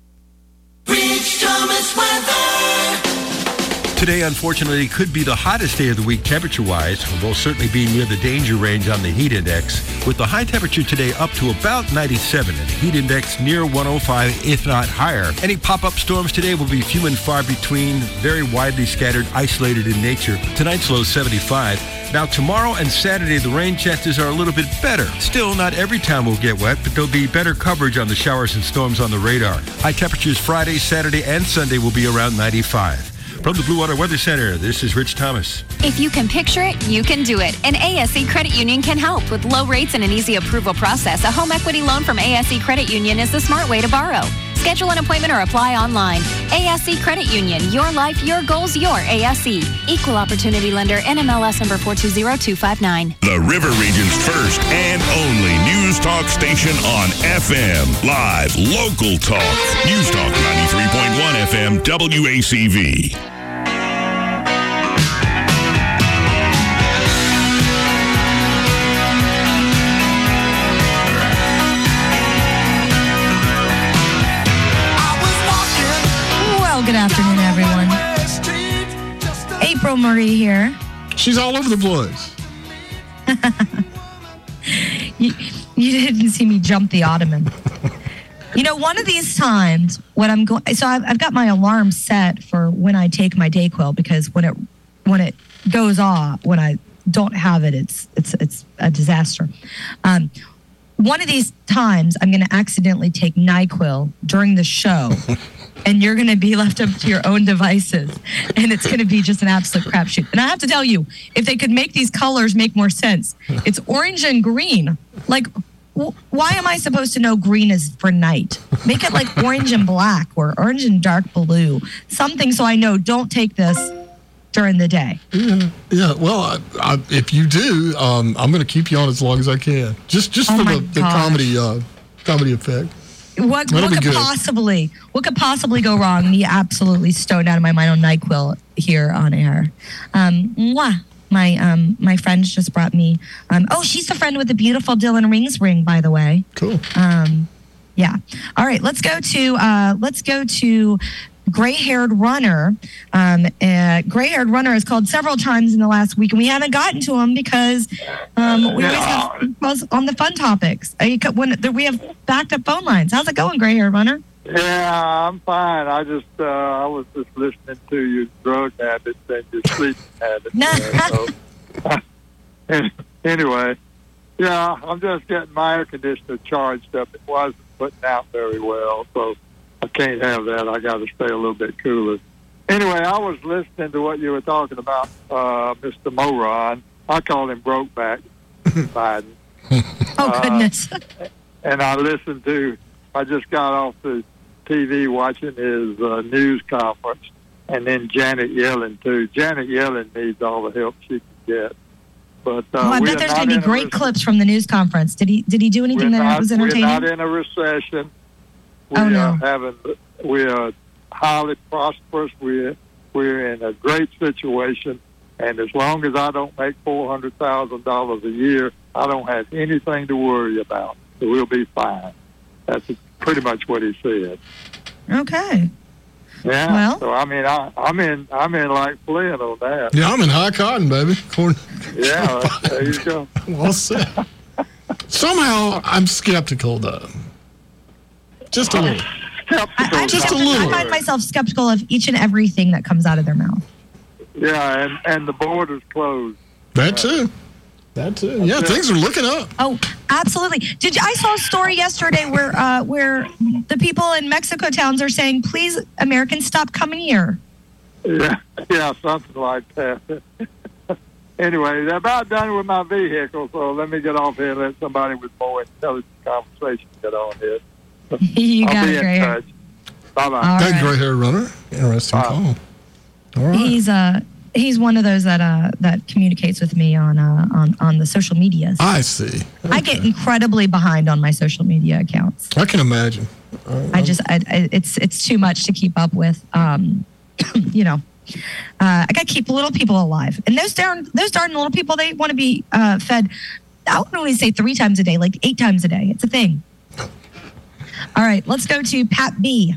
Speaker 18: Rich Thomas Weather.
Speaker 7: Today, unfortunately, could be the hottest day of the week temperature-wise. We'll certainly be near the danger range on the heat index, with the high temperature today up to about ninety-seven and the heat index near one oh five, if not higher. Any pop-up storms today will be few and far between, very widely scattered, isolated in nature. Tonight's low seventy-five. Now, tomorrow and Saturday, the rain chances are a little bit better. Still, not every town will get wet, but there'll be better coverage on the showers and storms on the radar. High temperatures Friday, Saturday, and Sunday will be around ninety-five. From the Blue Water Weather Center, this is Rich Thomas.
Speaker 27: If you can picture it, you can do it. And A S E Credit Union can help. With low rates and an easy approval process, a home equity loan from A S E Credit Union is the smart way to borrow. Schedule an appointment or apply online. A S E Credit Union. Your life, your goals, your A S E. Equal Opportunity Lender, N M L S number four two zero two five nine.
Speaker 2: The River Region's first and only News Talk station on F M. Live, local talk. News Talk ninety-three point one F M, W A C V.
Speaker 13: Good afternoon, everyone. April Marie here.
Speaker 14: She's all over the place.
Speaker 13: you, you didn't see me jump the ottoman. You know, one of these times when I'm going, so I've, I've got my alarm set for when I take my Dayquil, because when it when it goes off, when I don't have it, it's it's it's a disaster. Um, one of these times, I'm going to accidentally take NyQuil during the show. and you're going to be left up to your own devices, and it's going to be just an absolute crapshoot. And I have to tell you, if they could make these colors make more sense, it's orange and green. Like, w- why am I supposed to know green is for night? Make it like orange and black or orange and dark blue. Something so I know don't take this during the day.
Speaker 14: Yeah, yeah. Well, I, I, if you do, um, I'm going to keep you on as long as I can. Just, just
Speaker 13: Oh
Speaker 14: for
Speaker 13: my
Speaker 14: the, the
Speaker 13: gosh.
Speaker 14: comedy, uh, comedy effect.
Speaker 13: What,
Speaker 14: That'll
Speaker 13: what
Speaker 14: be
Speaker 13: could
Speaker 14: good.
Speaker 13: possibly what could possibly go wrong? Me absolutely stoned out of my mind on NyQuil here on air. Um, mwah. My um my friends just brought me. Um, oh, she's the friend with the beautiful Dylan Rings ring, by the way.
Speaker 14: Cool.
Speaker 13: Um, yeah. All right. Let's go to uh, let's go to Gray-haired runner. Um, uh, Gray-haired runner is called several times in the last week, and we haven't gotten to him because um, we always have calls on the fun topics. Uh, you co- when we have backed up phone lines. How's it going, Gray-haired runner?
Speaker 1: Yeah, I'm fine. I just uh, I was just listening to your drug habits and your sleeping habits. uh, so. Anyway, yeah, I'm just getting my air conditioner charged up. It wasn't putting out very well, so I can't have that. I got to stay a little bit cooler. Anyway, I was listening to what you were talking about, uh, Mister Moron. I call him Brokeback Biden.
Speaker 13: Oh, goodness.
Speaker 1: Uh, and I listened to, I just got off the T V watching his uh, news conference, and then Janet Yellen, too. Janet Yellen needs all the help she can get. But uh,
Speaker 13: oh, I
Speaker 1: we
Speaker 13: bet
Speaker 1: are
Speaker 13: there's
Speaker 1: not
Speaker 13: going to
Speaker 1: in
Speaker 13: be
Speaker 1: a
Speaker 13: great
Speaker 1: rec-
Speaker 13: clips from the news conference. Did he Did he do anything
Speaker 1: we're
Speaker 13: that
Speaker 1: not,
Speaker 13: was
Speaker 1: We're
Speaker 13: entertaining?
Speaker 1: not in a recession. We
Speaker 13: Oh, no.
Speaker 1: are having, we are highly prosperous. We're, we're in a great situation. And as long as I don't make four hundred thousand dollars a year, I don't have anything to worry about. So we'll be fine. That's pretty much what he said.
Speaker 13: Okay.
Speaker 1: Yeah.
Speaker 13: Well.
Speaker 1: So I mean, I, I'm in, I'm in like Flynn on that.
Speaker 14: Yeah, I'm in high cotton, baby. Corn.
Speaker 1: Yeah. There you go.
Speaker 14: Well said. Somehow, I'm skeptical, though. Just a little.
Speaker 13: I'm
Speaker 14: Just a
Speaker 13: skeptical.
Speaker 14: little.
Speaker 13: I find myself skeptical of each and everything that comes out of their mouth.
Speaker 1: Yeah, and and the border's closed.
Speaker 14: That too. That too. Yeah, things are looking up.
Speaker 13: Oh, absolutely. Did you, I saw a story yesterday where uh, where the people in Mexico towns are saying, "Please, Americans, stop coming here."
Speaker 1: Yeah, yeah, something like that. Anyway, they're about done with my vehicle, so let me get off here and let somebody with more intelligent conversation get on here.
Speaker 13: You
Speaker 1: I'll
Speaker 13: got
Speaker 1: be
Speaker 13: it,
Speaker 1: in
Speaker 13: Gray hair.
Speaker 1: touch. Bye-bye.
Speaker 13: All
Speaker 14: That
Speaker 13: right.
Speaker 14: gray hair runner. Interesting call. All right.
Speaker 13: He's uh he's one of those that uh that communicates with me on uh on on the social medias.
Speaker 14: I see.
Speaker 13: I get incredibly behind on my social media accounts.
Speaker 14: I can imagine.
Speaker 13: I just I, I, it's it's too much to keep up with. Um, you know, uh, I got to keep little people alive, and those darn those darn little people, they want to be uh, fed. I wouldn't only say three times a day, like eight times a day. It's a thing. All right, let's go to Pat B.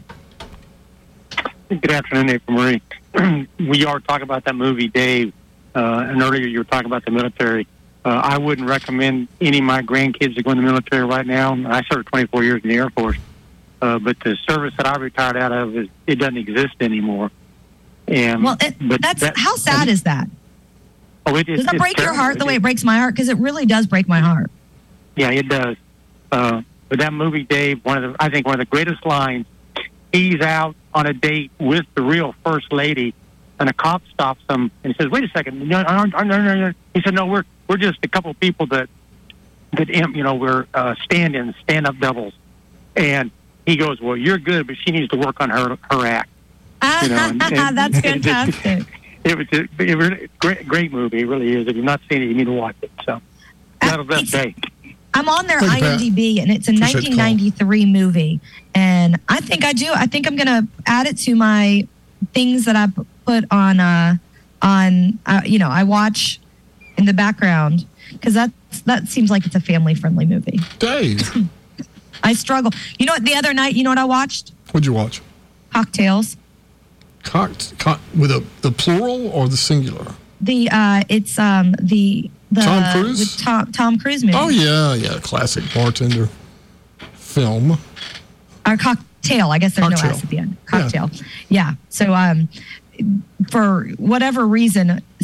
Speaker 5: Good afternoon, April Marie. We are talking about that movie, Dave, uh, and earlier you were talking about the military. Uh, I wouldn't recommend any of my grandkids to go in the military right now. I served twenty-four years in the Air Force, uh, but the service that I retired out of, is, it doesn't exist anymore. And
Speaker 13: Well, it,
Speaker 5: but
Speaker 13: that's
Speaker 5: that-
Speaker 13: how sad is that?
Speaker 5: Oh, it,
Speaker 13: Does
Speaker 5: it's-
Speaker 13: that
Speaker 5: it's
Speaker 13: break your
Speaker 5: terrible.
Speaker 13: heart the
Speaker 5: It-
Speaker 13: way it breaks my heart? Because it really does break my heart.
Speaker 5: Yeah, it does. Uh, but that movie, Dave, one of the I think one of the greatest lines. He's out on a date with the real first lady, and a cop stops him and he says, "Wait a second, no, no, no, no, no, no." He said, "No, we're we're just a couple of people that that you know we're uh, stand-ins, stand-up doubles." And he goes, "Well, you're good, but she needs to work on her her act." You know, and- and-
Speaker 13: That's
Speaker 5: and it just-
Speaker 13: fantastic.
Speaker 5: It was a, it was a great, great movie. It really is. If you've not seen it, you need to watch it. So, have a blessed day.
Speaker 13: I'm on their
Speaker 5: Thank you, Pat.
Speaker 13: IMDb, and it's a
Speaker 5: Appreciate the
Speaker 13: nineteen ninety-three movie. And I think I do. I think I'm going to add it to my things that I p- put on, uh, on uh, you know, I watch in the background because that that seems like it's a family-friendly movie.
Speaker 14: Dave.
Speaker 13: I struggle. You know what? The other night, you know what I watched?
Speaker 14: What'd you watch?
Speaker 13: Cocktails.
Speaker 14: Cocked, cock, with a, the plural or the singular?
Speaker 13: The uh, it's um the the
Speaker 14: Tom Cruise?
Speaker 13: the Tom Tom Cruise movie.
Speaker 14: Oh, yeah, yeah. Classic bartender film.
Speaker 13: Or cocktail. I guess there's
Speaker 14: Cocktail.
Speaker 13: no S at the end. Cocktail. Yeah. So um, for whatever reason, so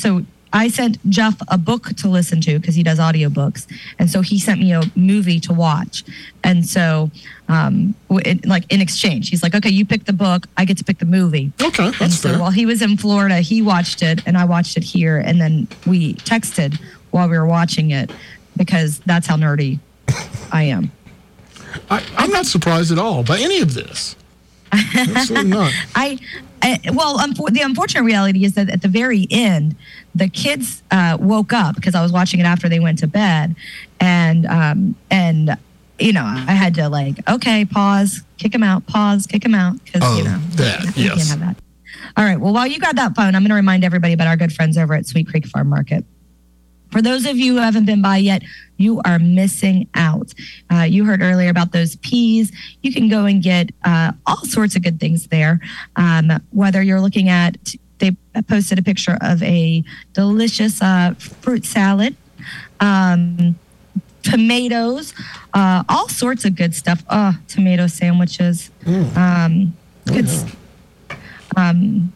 Speaker 13: I sent Jeff a book to listen to because he does audiobooks. And so he sent me a movie to watch. And so, um, it, like in exchange, he's like, okay, you pick the book. I get to pick the movie.
Speaker 14: Okay, that's
Speaker 13: and so
Speaker 14: fair.
Speaker 13: while he was in Florida, he watched it and I watched it here. And then we texted while we were watching it because that's how nerdy I am.
Speaker 14: I, I'm not surprised at all by any of this. Absolutely not.
Speaker 13: I, I well, unfor- the unfortunate reality is that at the very end, the kids uh, woke up because I was watching it after they went to bed, and um, and you know I had to like okay pause, kick them out, pause, kick them out because
Speaker 14: oh,
Speaker 13: you know
Speaker 14: that
Speaker 13: you
Speaker 14: yes.
Speaker 13: can't have that. All right. Well, while you got that phone, I'm going to remind everybody about our good friends over at Sweet Creek Farm Market. For those of you who haven't been by yet, you are missing out. Uh, you heard earlier about those peas. You can go and get uh, all sorts of good things there. Um, whether you're looking at, they posted a picture of a delicious uh, fruit salad, um, tomatoes, uh, all sorts of good stuff. Oh, tomato sandwiches.
Speaker 14: Mm.
Speaker 13: Um, good.
Speaker 14: Oh,
Speaker 13: yeah. Um,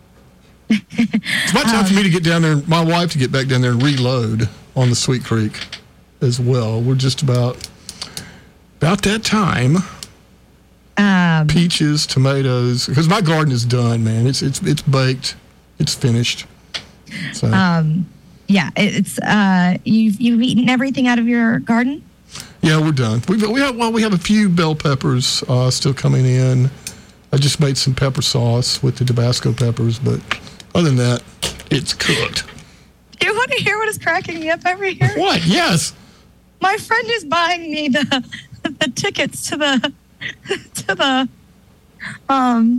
Speaker 14: It's about time um, for me to get down there, my wife to get back down there and reload on the Sweet Creek as well. We're just about about that time.
Speaker 13: Um,
Speaker 14: Peaches, tomatoes, because my garden is done, man. It's it's it's baked, it's finished. So.
Speaker 13: Um, yeah, it's uh, you've you've eaten everything out of your garden.
Speaker 14: Yeah, we're done. We we have well, we have a few bell peppers uh, still coming in. I just made some pepper sauce with the Tabasco peppers, but other than that, it's cooked.
Speaker 13: Do you want to hear what is cracking me up over here?
Speaker 14: What? Yes.
Speaker 13: My friend is buying me the the tickets to the to the um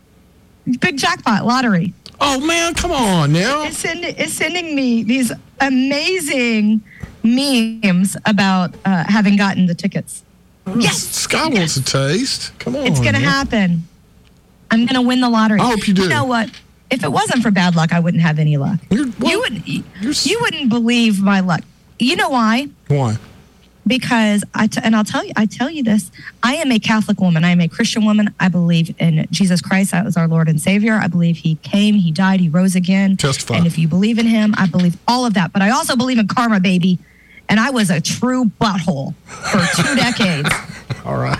Speaker 13: big jackpot lottery.
Speaker 14: Oh man, come on now!
Speaker 13: It's, send, it's sending me these amazing memes about uh, having gotten the tickets.
Speaker 14: Oh, yes, Scott yes. wants a taste. Come on,
Speaker 13: it's gonna man. happen. I'm gonna win the lottery.
Speaker 14: I hope you do.
Speaker 13: You know what? If it wasn't for bad luck, I wouldn't have any luck.
Speaker 14: You're, well,
Speaker 13: you wouldn't. You wouldn't believe my luck. You know why?
Speaker 14: Why?
Speaker 13: Because I t- and I'll tell you. I tell you this. I am a Catholic woman. I am a Christian woman. I believe in Jesus Christ as our Lord and Savior. I believe He came, He died, He rose again.
Speaker 14: Testify.
Speaker 13: And if you believe in Him, I believe all of that. But I also believe in karma, baby. And I was a true butthole for two decades.
Speaker 14: All right.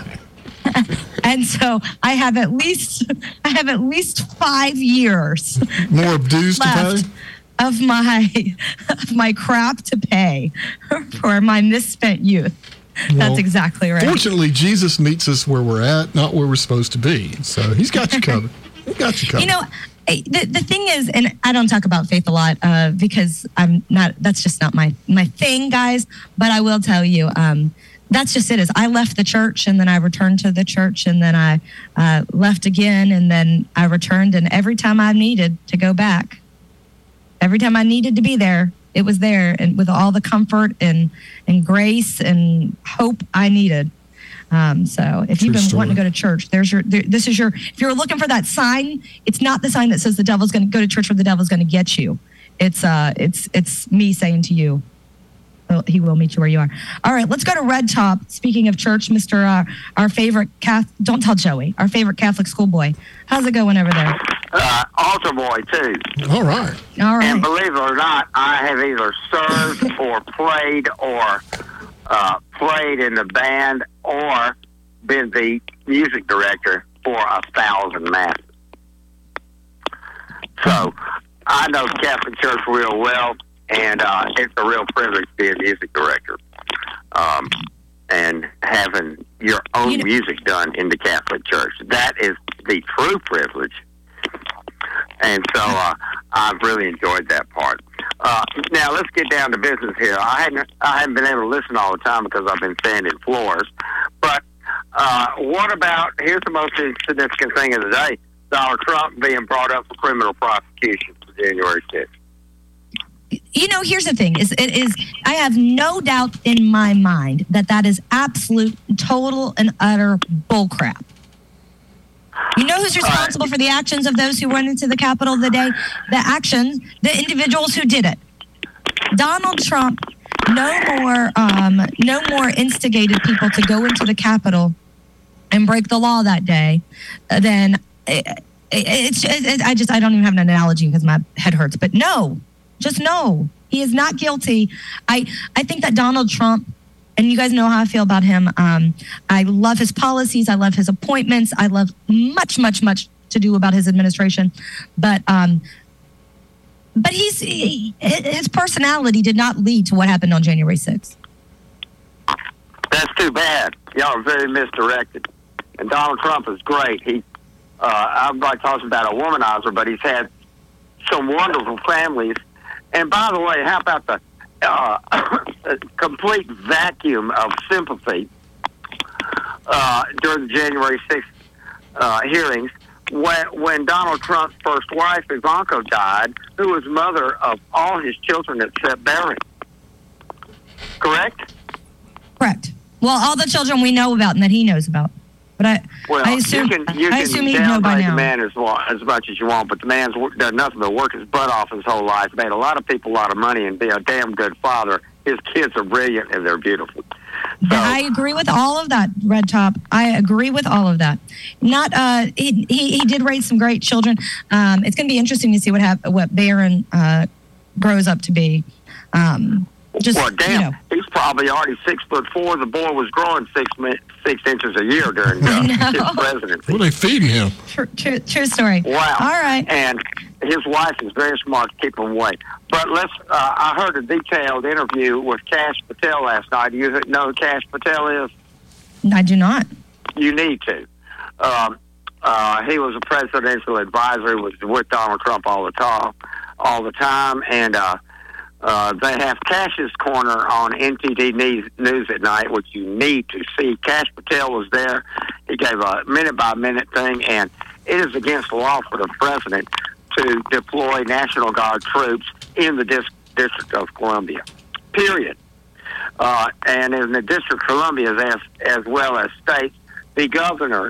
Speaker 13: And so I have at least I have at least five years
Speaker 14: more dues
Speaker 13: left
Speaker 14: to pay
Speaker 13: of my of my crap to pay for my misspent youth. Well, that's exactly right.
Speaker 14: Fortunately, Jesus meets us where we're at, not where we're supposed to be. So He's got you covered. He got you covered.
Speaker 13: You know, the the thing is, and I don't talk about faith a lot uh, because I'm not. That's just not my my thing, guys. But I will tell you. Um, That's just it. Is I left the church and then I returned to the church and then I uh, left again and then I returned, and every time I needed to go back, every time I needed to be there, it was there, and with all the comfort and and grace and hope I needed. Um, so if True you've been story. wanting to go to church, there's your. There, this is your. If you're looking for that sign, it's not the sign that says the devil's going to go to church or the devil's going to get you. It's uh, it's it's me saying to you. He will meet you where you are. All right, let's go to Red Top. Speaking of church, Mister Uh, our favorite Catholic, don't tell Joey, our favorite Catholic schoolboy. How's it going over there?
Speaker 6: Uh, altar boy, too.
Speaker 14: All right.
Speaker 13: All right.
Speaker 6: And believe it or not, I have either served or played or uh, played in the band or been the music director for a thousand masses. So I know Catholic Church real well. And uh, it's a real privilege to be a music director, um, and having your own you know, music done in the Catholic Church. That is the true privilege. And so uh, I've really enjoyed that part. Uh, now let's get down to business here. I hadn't I haven't been able to listen all the time because I've been sanding floors. But uh, what about? Here's the most significant thing of the day: Donald Trump being brought up for criminal prosecution for January sixth.
Speaker 13: You know, here's the thing: is it is I have no doubt in my mind that that is absolute, total, and utter bullcrap. You know who's responsible for the actions of those who went into the Capitol the day? The actions, the individuals who did it. Donald Trump no more, um, no more instigated people to go into the Capitol and break the law that day than it, it, it's. It, I just I don't even have an analogy because my head hurts. But no. Just know he is not guilty. I, I think that Donald Trump, and you guys know how I feel about him. Um, I love his policies. I love his appointments. I love much, much, much to do about his administration. But um, but he's he, his personality did not lead to what happened on January sixth.
Speaker 6: That's too bad. Y'all are very misdirected. And Donald Trump is great. He, uh, everybody talks about a womanizer, but he's had some wonderful families. And by the way, how about the uh, complete vacuum of sympathy uh, during the January sixth uh, hearings when, when Donald Trump's first wife, Ivanka, died, who was mother of all his children except Barry. Correct?
Speaker 13: Correct. Well, all the children we know about and that he knows about. But I,
Speaker 6: well,
Speaker 13: I assume,
Speaker 6: you can, you
Speaker 13: I
Speaker 6: can
Speaker 13: assume he'd know by
Speaker 6: downgrade
Speaker 13: now.
Speaker 6: the man as, well, as much as you want, but the man's done nothing but work his butt off his whole life, made a lot of people a lot of money, and be a damn good father. His kids are brilliant, and they're beautiful. So,
Speaker 13: I agree with all of that, Red Top. I agree with all of that. Not uh, he, he he did raise some great children. Um, it's going to be interesting to see what hap- what Barron uh, grows up to be. Um, just
Speaker 6: well, damn,
Speaker 13: you know.
Speaker 6: he's probably already six foot four. The boy was growing six mi- six inches a year during uh, his presidency.
Speaker 14: What are they feeding him?
Speaker 13: True, true, true story.
Speaker 6: Wow.
Speaker 13: All right.
Speaker 6: And his wife is very smart to keep him away. But let's. Uh, I heard a detailed interview with Kash Patel last night. Do you know who Kash Patel is?
Speaker 13: I do not.
Speaker 6: You need to. Um, uh, he was a presidential advisor. He was with Donald Trump all the time, all the time, and uh, uh, they have Cash's Corner on N T D News at night, which you need to see. Kash Patel was there. He gave a minute-by-minute thing, and it is against the law for the president to deploy National Guard troops in the dis- District of Columbia, period. Uh, and in the District of Columbia, as, as well as states, the governor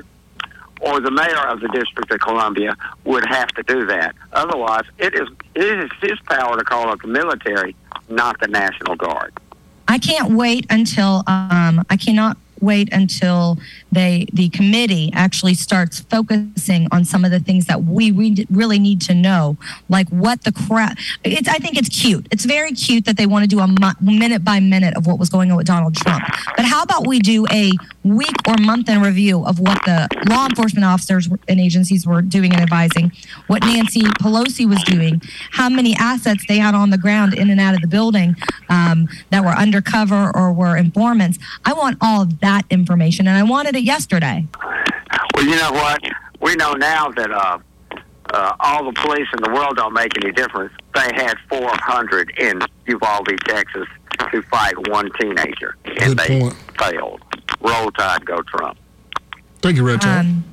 Speaker 6: or the mayor of the District of Columbia would have to do that. Otherwise, it is, it is his power to call up the military, not the National Guard.
Speaker 13: I can't wait until um, I cannot wait until they the committee actually starts focusing on some of the things that we, we really need to know, like what the crap. It's I think it's cute. It's very cute that they want to do a mo- minute by minute of what was going on with Donald Trump. But how about we do a week or month in review of what the law enforcement officers and agencies were doing and advising, what Nancy Pelosi was doing, how many assets they had on the ground in and out of the building um, that were undercover or were informants. I want all of that information, and I wanted it yesterday.
Speaker 6: Well, you know what? We know now that uh, uh, all the police in the world don't make any difference. They had four hundred in Uvalde, Texas, to fight one teenager, and
Speaker 14: Good
Speaker 6: they
Speaker 14: point.
Speaker 6: failed. Roll Tide, go Trump.
Speaker 14: Thank you, Red Top.
Speaker 13: Um,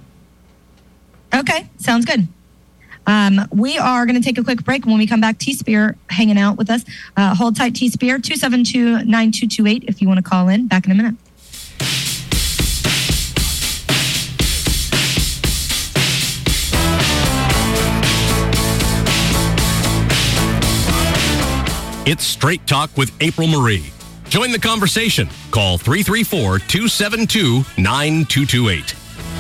Speaker 13: okay, sounds good. Um, we are going to take a quick break. When we come back, T-Spear hanging out with us. Uh, hold tight, T-Spear, two seven two, nine two two eight if you want to call in. Back in a minute.
Speaker 12: It's Straight Talk with April Marie. Join the conversation. Call three three four, two seven two, nine two two eight.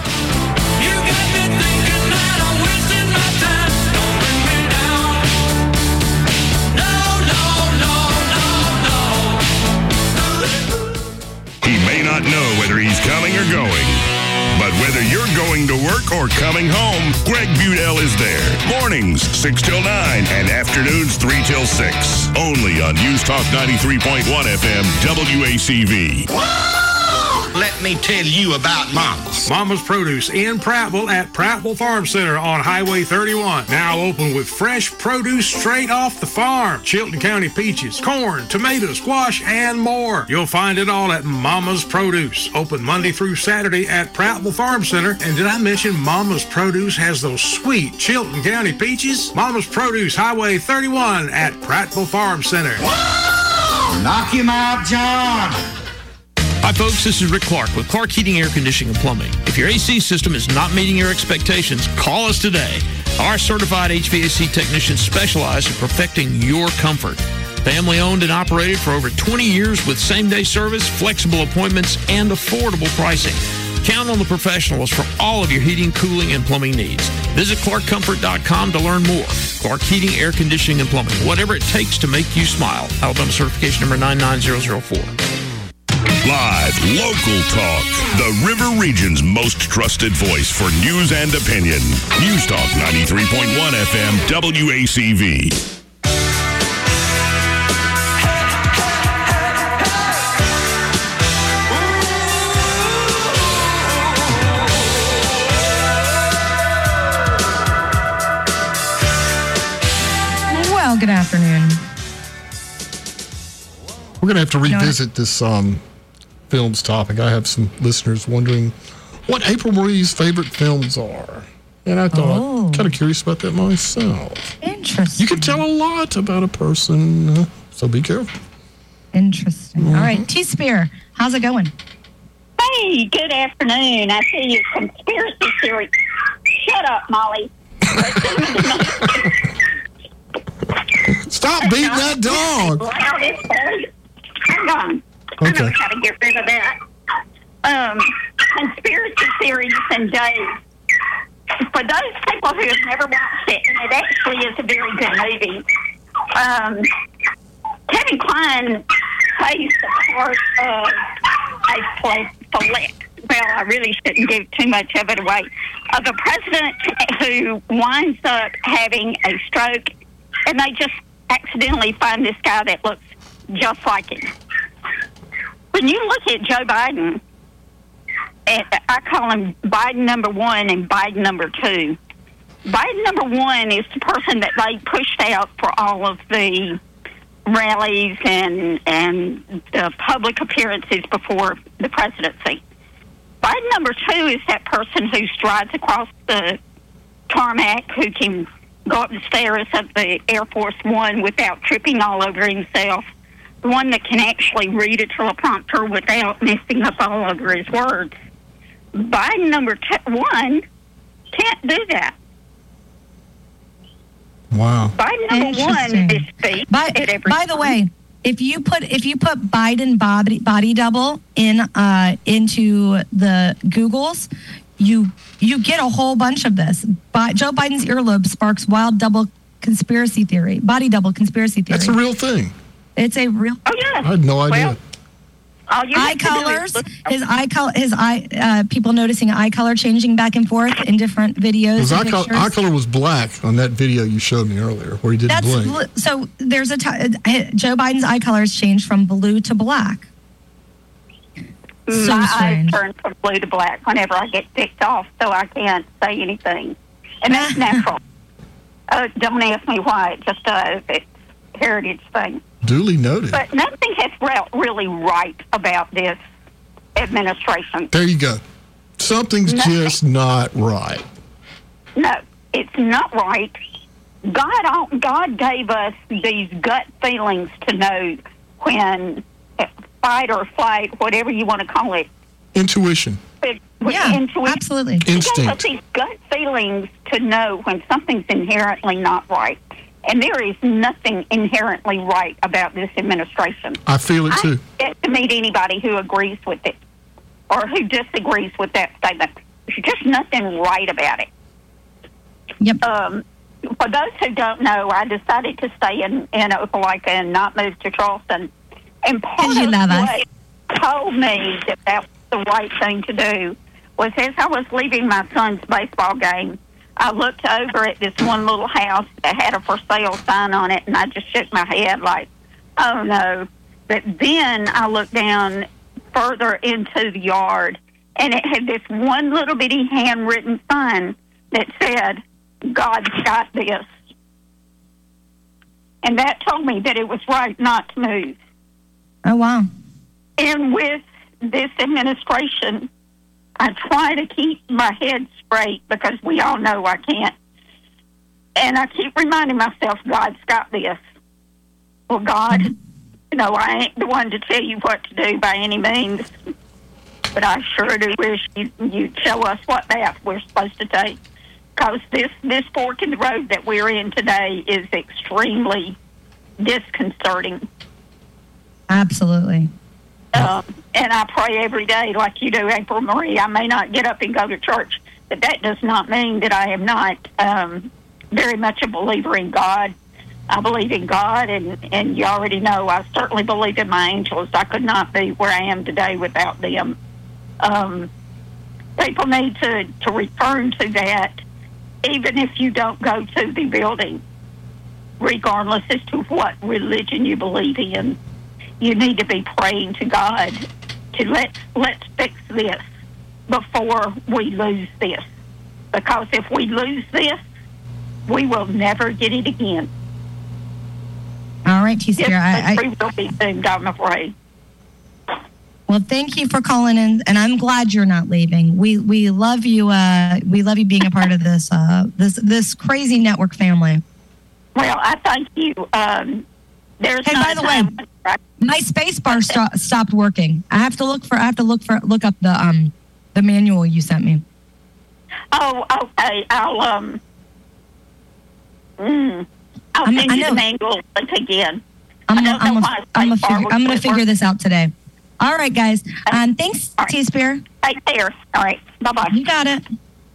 Speaker 2: He may not know whether he's coming or going, but whether you're going to work or coming home, Greg Budell is there. Mornings, six till nine, and afternoons, three till six. Only on News Talk ninety-three point one F M, W A C V.
Speaker 8: Let me tell you about Mama's.
Speaker 9: Mama's Produce in Prattville at Prattville Farm Center on Highway thirty-one. Now open with fresh produce straight off the farm. Chilton County peaches, corn, tomatoes, squash, and more. You'll find it all at Mama's Produce. Open Monday through Saturday at Prattville Farm Center. And did I mention Mama's Produce has those sweet Chilton County peaches? Mama's Produce, Highway thirty-one at Prattville Farm Center.
Speaker 8: Whoa! Knock him out, John!
Speaker 10: Hi folks, this is Rick Clark with Clark Heating, Air Conditioning and Plumbing. If your A C system is not meeting your expectations, call us today. Our certified H V A C technicians specialize in perfecting your comfort. Family owned and operated for over twenty years with same-day service, flexible appointments, and affordable pricing. Count on the professionals for all of your heating, cooling, and plumbing needs. Visit clark comfort dot com to learn more. Clark Heating, Air Conditioning, and Plumbing. Whatever it takes to make you smile. Alabama certification number nine nine zero zero four.
Speaker 2: Live, local talk. The River Region's most trusted voice for news and opinion. News Talk ninety-three point one F M W A C V.
Speaker 13: Well, good afternoon.
Speaker 14: We're going to have to revisit this um, films topic. I have some listeners wondering what April Marie's favorite films are. And I thought, oh. kind of curious about that myself.
Speaker 13: Interesting.
Speaker 14: You can tell a lot about a person, uh, so be careful.
Speaker 13: Interesting. Mm-hmm. All right, T-Spear, how's it going?
Speaker 3: Hey, good afternoon. I see you conspiracy theory. Shut up, Molly.
Speaker 14: Stop beating that dog.
Speaker 3: Hang on.
Speaker 14: Okay.
Speaker 3: I know how to get rid of that. Um, conspiracy theories and days. For those people who have never watched it, and it actually is a very good movie, um, Kevin Kline plays the part of a flick. Well, I really shouldn't give too much of it away. Of a president who winds up having a stroke, and they just accidentally find this guy that looks just like him. When you look at Joe Biden, and I call him Biden number one and Biden number two. Biden number one is the person that they pushed out for all of the rallies and and the public appearances before the presidency. Biden number two is that person who strides across the tarmac, who can go up the stairs of the Air Force One without tripping all over himself. The one that can actually read a teleprompter without messing up all over his words. Biden number t- one can't do that.
Speaker 14: Wow.
Speaker 3: Biden number one is speak
Speaker 13: by,
Speaker 3: at every
Speaker 13: by the way, if you put if you put Biden body, body double in uh, into the Googles, you you get a whole bunch of this. But Joe Biden's earlobe sparks wild double conspiracy theory, body double conspiracy theory.
Speaker 14: That's a real thing.
Speaker 13: It's a real.
Speaker 3: Oh yeah.
Speaker 14: I had no idea.
Speaker 3: Well, all you
Speaker 13: eye colors, his eye color, his eye. Uh, people noticing eye color changing back and forth in different videos.
Speaker 14: His eye,
Speaker 13: col-
Speaker 14: eye color was black on that video you showed me earlier, where he didn't
Speaker 13: That's
Speaker 14: blink.
Speaker 13: Li- so there's a t- Joe Biden's eye color has changed from blue to black.
Speaker 3: My
Speaker 13: So
Speaker 3: eyes
Speaker 13: strange.
Speaker 3: turn from blue to black whenever I get ticked off, so I can't say anything, and that's natural. Uh, don't ask me why; it just does. It's a heritage thing.
Speaker 14: Duly noted.
Speaker 3: But nothing is re- really right about this administration.
Speaker 14: There you go. Something's
Speaker 3: Nothing.
Speaker 14: just not right.
Speaker 3: No, it's not right. God, God gave us these gut feelings to know when fight or flight, whatever you want to call it.
Speaker 14: Intuition.
Speaker 3: With, with
Speaker 13: Yeah,
Speaker 3: intuition.
Speaker 13: absolutely.
Speaker 3: He gave us
Speaker 14: Instinct.
Speaker 3: these gut feelings to know when something's inherently not right. And there is nothing inherently right about this administration.
Speaker 14: I feel it too.
Speaker 3: I get to meet anybody who agrees with it or who disagrees with that statement. There's just nothing right about it.
Speaker 13: Yep.
Speaker 3: Um, for those who don't know, I decided to stay in, in Opelika and not move to Charleston. And part
Speaker 13: you
Speaker 3: of
Speaker 13: love us.
Speaker 3: what told me that that was the right thing to do was as I was leaving my son's baseball game, I looked over at this one little house that had a for sale sign on it, and I just shook my head like, oh, no. But then I looked down further into the yard, and it had this one little bitty handwritten sign that said, God's got this. And that told me that it was right not to move.
Speaker 13: Oh, wow.
Speaker 3: And with this administration, I try to keep my head straight because we all know I can't. And I keep reminding myself, God's got this. Well, God, you know, I ain't the one to tell you what to do by any means, but I sure do wish you, you'd show us what path we're supposed to take. Because this, this fork in the road that we're in today is extremely disconcerting.
Speaker 13: Absolutely.
Speaker 3: Um, and I pray every day like you do, April Marie. I may not get up and go to church, but that does not mean that I am not um, very much a believer in God. I believe in God, and, and you already know I certainly believe in my angels. I could not be where I am today without them. Um, people need to, to return to that, even if you don't go to the building, regardless as to what religion you believe in. You need to be praying to God to let, let's fix this before we lose this. Because if we lose this, we will never get it again.
Speaker 13: All right, T-Spirit.
Speaker 3: Yes,
Speaker 13: I,
Speaker 3: we will be doomed, I'm afraid.
Speaker 13: Well, thank you for calling in, and I'm glad you're not leaving. We we love you. Uh, we love you being a part of this uh, this this crazy network family.
Speaker 3: Well, I thank you. Um, there's
Speaker 13: hey, by the way, right? my space bar sto- stopped working. I have to look for. I have to look for look up the um the manual you sent me.
Speaker 3: Oh, okay. I'll um. Mm, I'll
Speaker 13: I'm,
Speaker 3: send
Speaker 13: I
Speaker 3: you
Speaker 13: know.
Speaker 3: the manual again.
Speaker 13: I'm
Speaker 3: I
Speaker 13: gonna,
Speaker 3: don't know
Speaker 13: I'm
Speaker 3: why
Speaker 13: gonna, I'm gonna
Speaker 3: Space Bar
Speaker 13: figure, I'm gonna
Speaker 3: was
Speaker 13: figure
Speaker 3: working.
Speaker 13: this out today. All right, guys. Um, thanks,
Speaker 3: All right.
Speaker 13: T-Spear.
Speaker 3: Take care. All right. Bye-bye.
Speaker 13: You got it.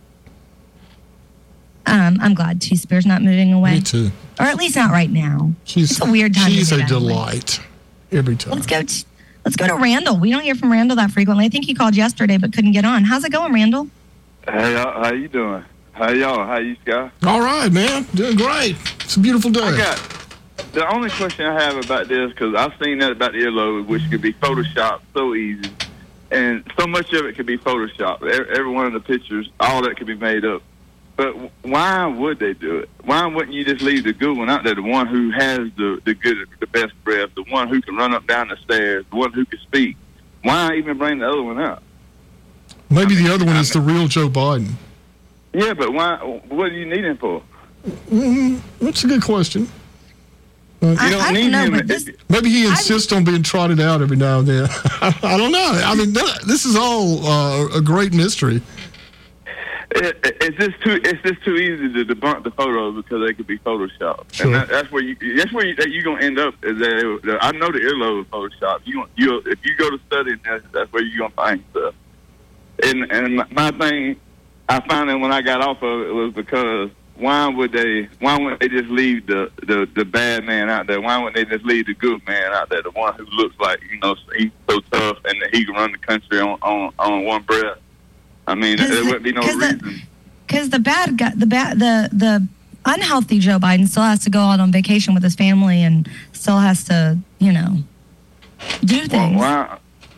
Speaker 13: Um, I'm glad T-Spear's not moving away.
Speaker 14: Me too.
Speaker 13: Or at least not right now.
Speaker 14: She's,
Speaker 13: it's a weird time
Speaker 14: She's
Speaker 13: to
Speaker 14: a
Speaker 13: do that anyway.
Speaker 14: delight every time.
Speaker 13: Let's go. T- let's go to Randall. We don't hear from Randall that frequently. I think he called yesterday but couldn't get on. How's it going, Randall?
Speaker 4: Hey, how, how you doing? How y'all? How you, Sky?
Speaker 14: All right, man. Doing great. It's a beautiful day.
Speaker 4: I got the only question I have about this, because I've seen that about the earlobe, which could be photoshopped so easy, and so much of it could be photoshopped. Every, every one of the pictures, all that could be made up. But why would they do it? Why wouldn't you just leave the good one out there, the one who has the the good, the best breath, the one who can run up down the stairs, the one who can speak? Why even bring the other one up?
Speaker 14: Maybe the other one is the real Joe Biden.
Speaker 4: Yeah, but why? What do you need him for?
Speaker 14: Mm, that's a good question. Uh,
Speaker 4: you don't
Speaker 13: I
Speaker 4: need
Speaker 13: don't know,
Speaker 4: him.
Speaker 13: but this-
Speaker 14: Maybe he insists on being trotted out every now and then. I don't know. I mean, th- this is all uh, a great mystery.
Speaker 4: It, it, it's just too. It's just too easy to debunk the photos because they could be photoshopped,
Speaker 14: Sure.
Speaker 4: and that, that's where you. That's where you, that you're gonna end up. Is that the, I know the earlobe is photoshopped. You, you, if you go to study, that's, that's where you're gonna find stuff. And and my, my thing, I found that when I got off of it was because why would they? Why wouldn't they just leave the, the, the bad man out there? Why wouldn't they just leave the good man out there, the one who looks like you know he's so tough and that he can run the country on on, on one breath? I mean, there wouldn't be no reason.
Speaker 13: Because the bad guy, the bad, the the unhealthy Joe Biden still has to go out on vacation with his family and still has to, you know, do things.
Speaker 4: Wow.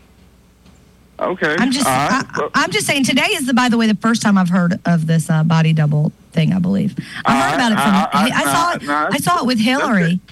Speaker 4: Okay.
Speaker 13: I'm just,
Speaker 4: All right.
Speaker 13: I, I'm just saying. Today is, the, by the way, the first time I've heard of this uh, body double thing. I believe I heard about it from.
Speaker 4: I, I,
Speaker 13: I, saw it.
Speaker 4: nah,
Speaker 13: I saw it with Hillary.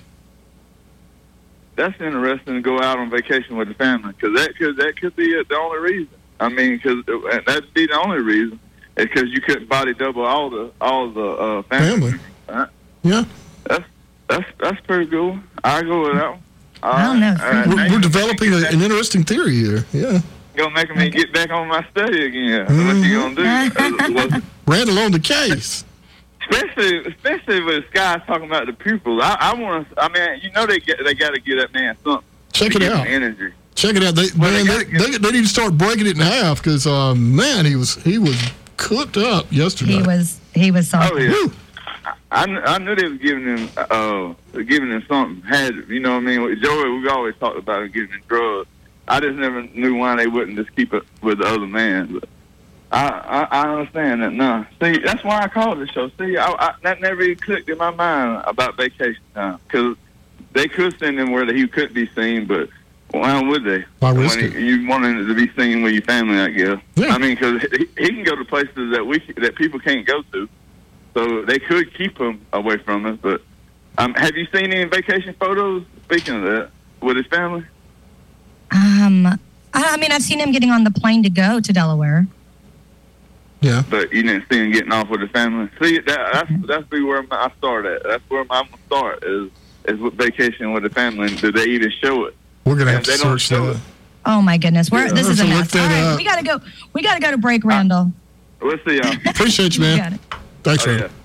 Speaker 4: That's interesting to go out on vacation with the family because that could that could be the only reason. I mean, because that'd be the only reason. Is because you couldn't body double all the all the uh, family.
Speaker 14: Family.
Speaker 4: Right?
Speaker 14: Yeah.
Speaker 4: That's that's that's pretty cool. I go with that one. All
Speaker 13: I don't know.
Speaker 4: right.
Speaker 14: We're,
Speaker 4: Now
Speaker 14: we're
Speaker 4: you
Speaker 14: developing a, an interesting theory here. Yeah.
Speaker 4: gonna make me get back on my study again. That's what you gonna do? Uh,
Speaker 14: Randall on the case.
Speaker 4: Especially, especially with guys talking about the pupils. I, I want to. I mean, you know, they get they got to get that man something.
Speaker 14: Check
Speaker 4: to
Speaker 14: it
Speaker 4: give him
Speaker 14: out.
Speaker 4: Energy.
Speaker 14: Check it out. They,
Speaker 4: Well,
Speaker 14: man,
Speaker 4: they
Speaker 14: they,
Speaker 4: gotta
Speaker 14: they, they need to start breaking it in half because, um, man, he was he was cooked up yesterday.
Speaker 13: He was he was something.
Speaker 4: Oh yeah. I, I knew they was giving him uh giving him something. Had you know what I mean? With Joey, we always talked about him giving him drugs. I just never knew why they wouldn't just keep it with the other man. But I I, I understand that now. See, that's why I called the show. See, I, I, that never even clicked in my mind about vacation time because they could send him where he could be seen, but why would they?
Speaker 14: Why
Speaker 4: when
Speaker 14: risk
Speaker 4: he,
Speaker 14: it?
Speaker 4: you want him to be seen with your family, I guess.
Speaker 14: Yeah.
Speaker 4: I mean, because he, he can go to places that we that people can't go to. So they could keep him away from us, but um, have you seen any vacation photos? Speaking of that, with his family,
Speaker 13: Um, I, I mean, I've seen him getting on the plane to go to Delaware.
Speaker 14: Yeah,
Speaker 4: but you didn't see him getting off with his family. See, that, that's that's be where I start at. That's where I'm gonna start is is with vacation with the family. Do they even show it?
Speaker 14: We're gonna have
Speaker 4: If
Speaker 14: to
Speaker 4: they don't
Speaker 14: search
Speaker 4: show
Speaker 14: that.
Speaker 4: it,
Speaker 13: Oh my goodness, we're
Speaker 4: Yeah.
Speaker 13: this
Speaker 14: I'll
Speaker 13: is a
Speaker 14: have to look
Speaker 13: mess. All
Speaker 14: that
Speaker 13: right,
Speaker 14: up.
Speaker 13: we gotta go. We gotta go to break, Randall.
Speaker 4: We'll see y'all.
Speaker 13: You
Speaker 14: Appreciate you, man.
Speaker 13: got it.
Speaker 14: Thanks,
Speaker 4: Oh,
Speaker 14: Randall.
Speaker 4: yeah.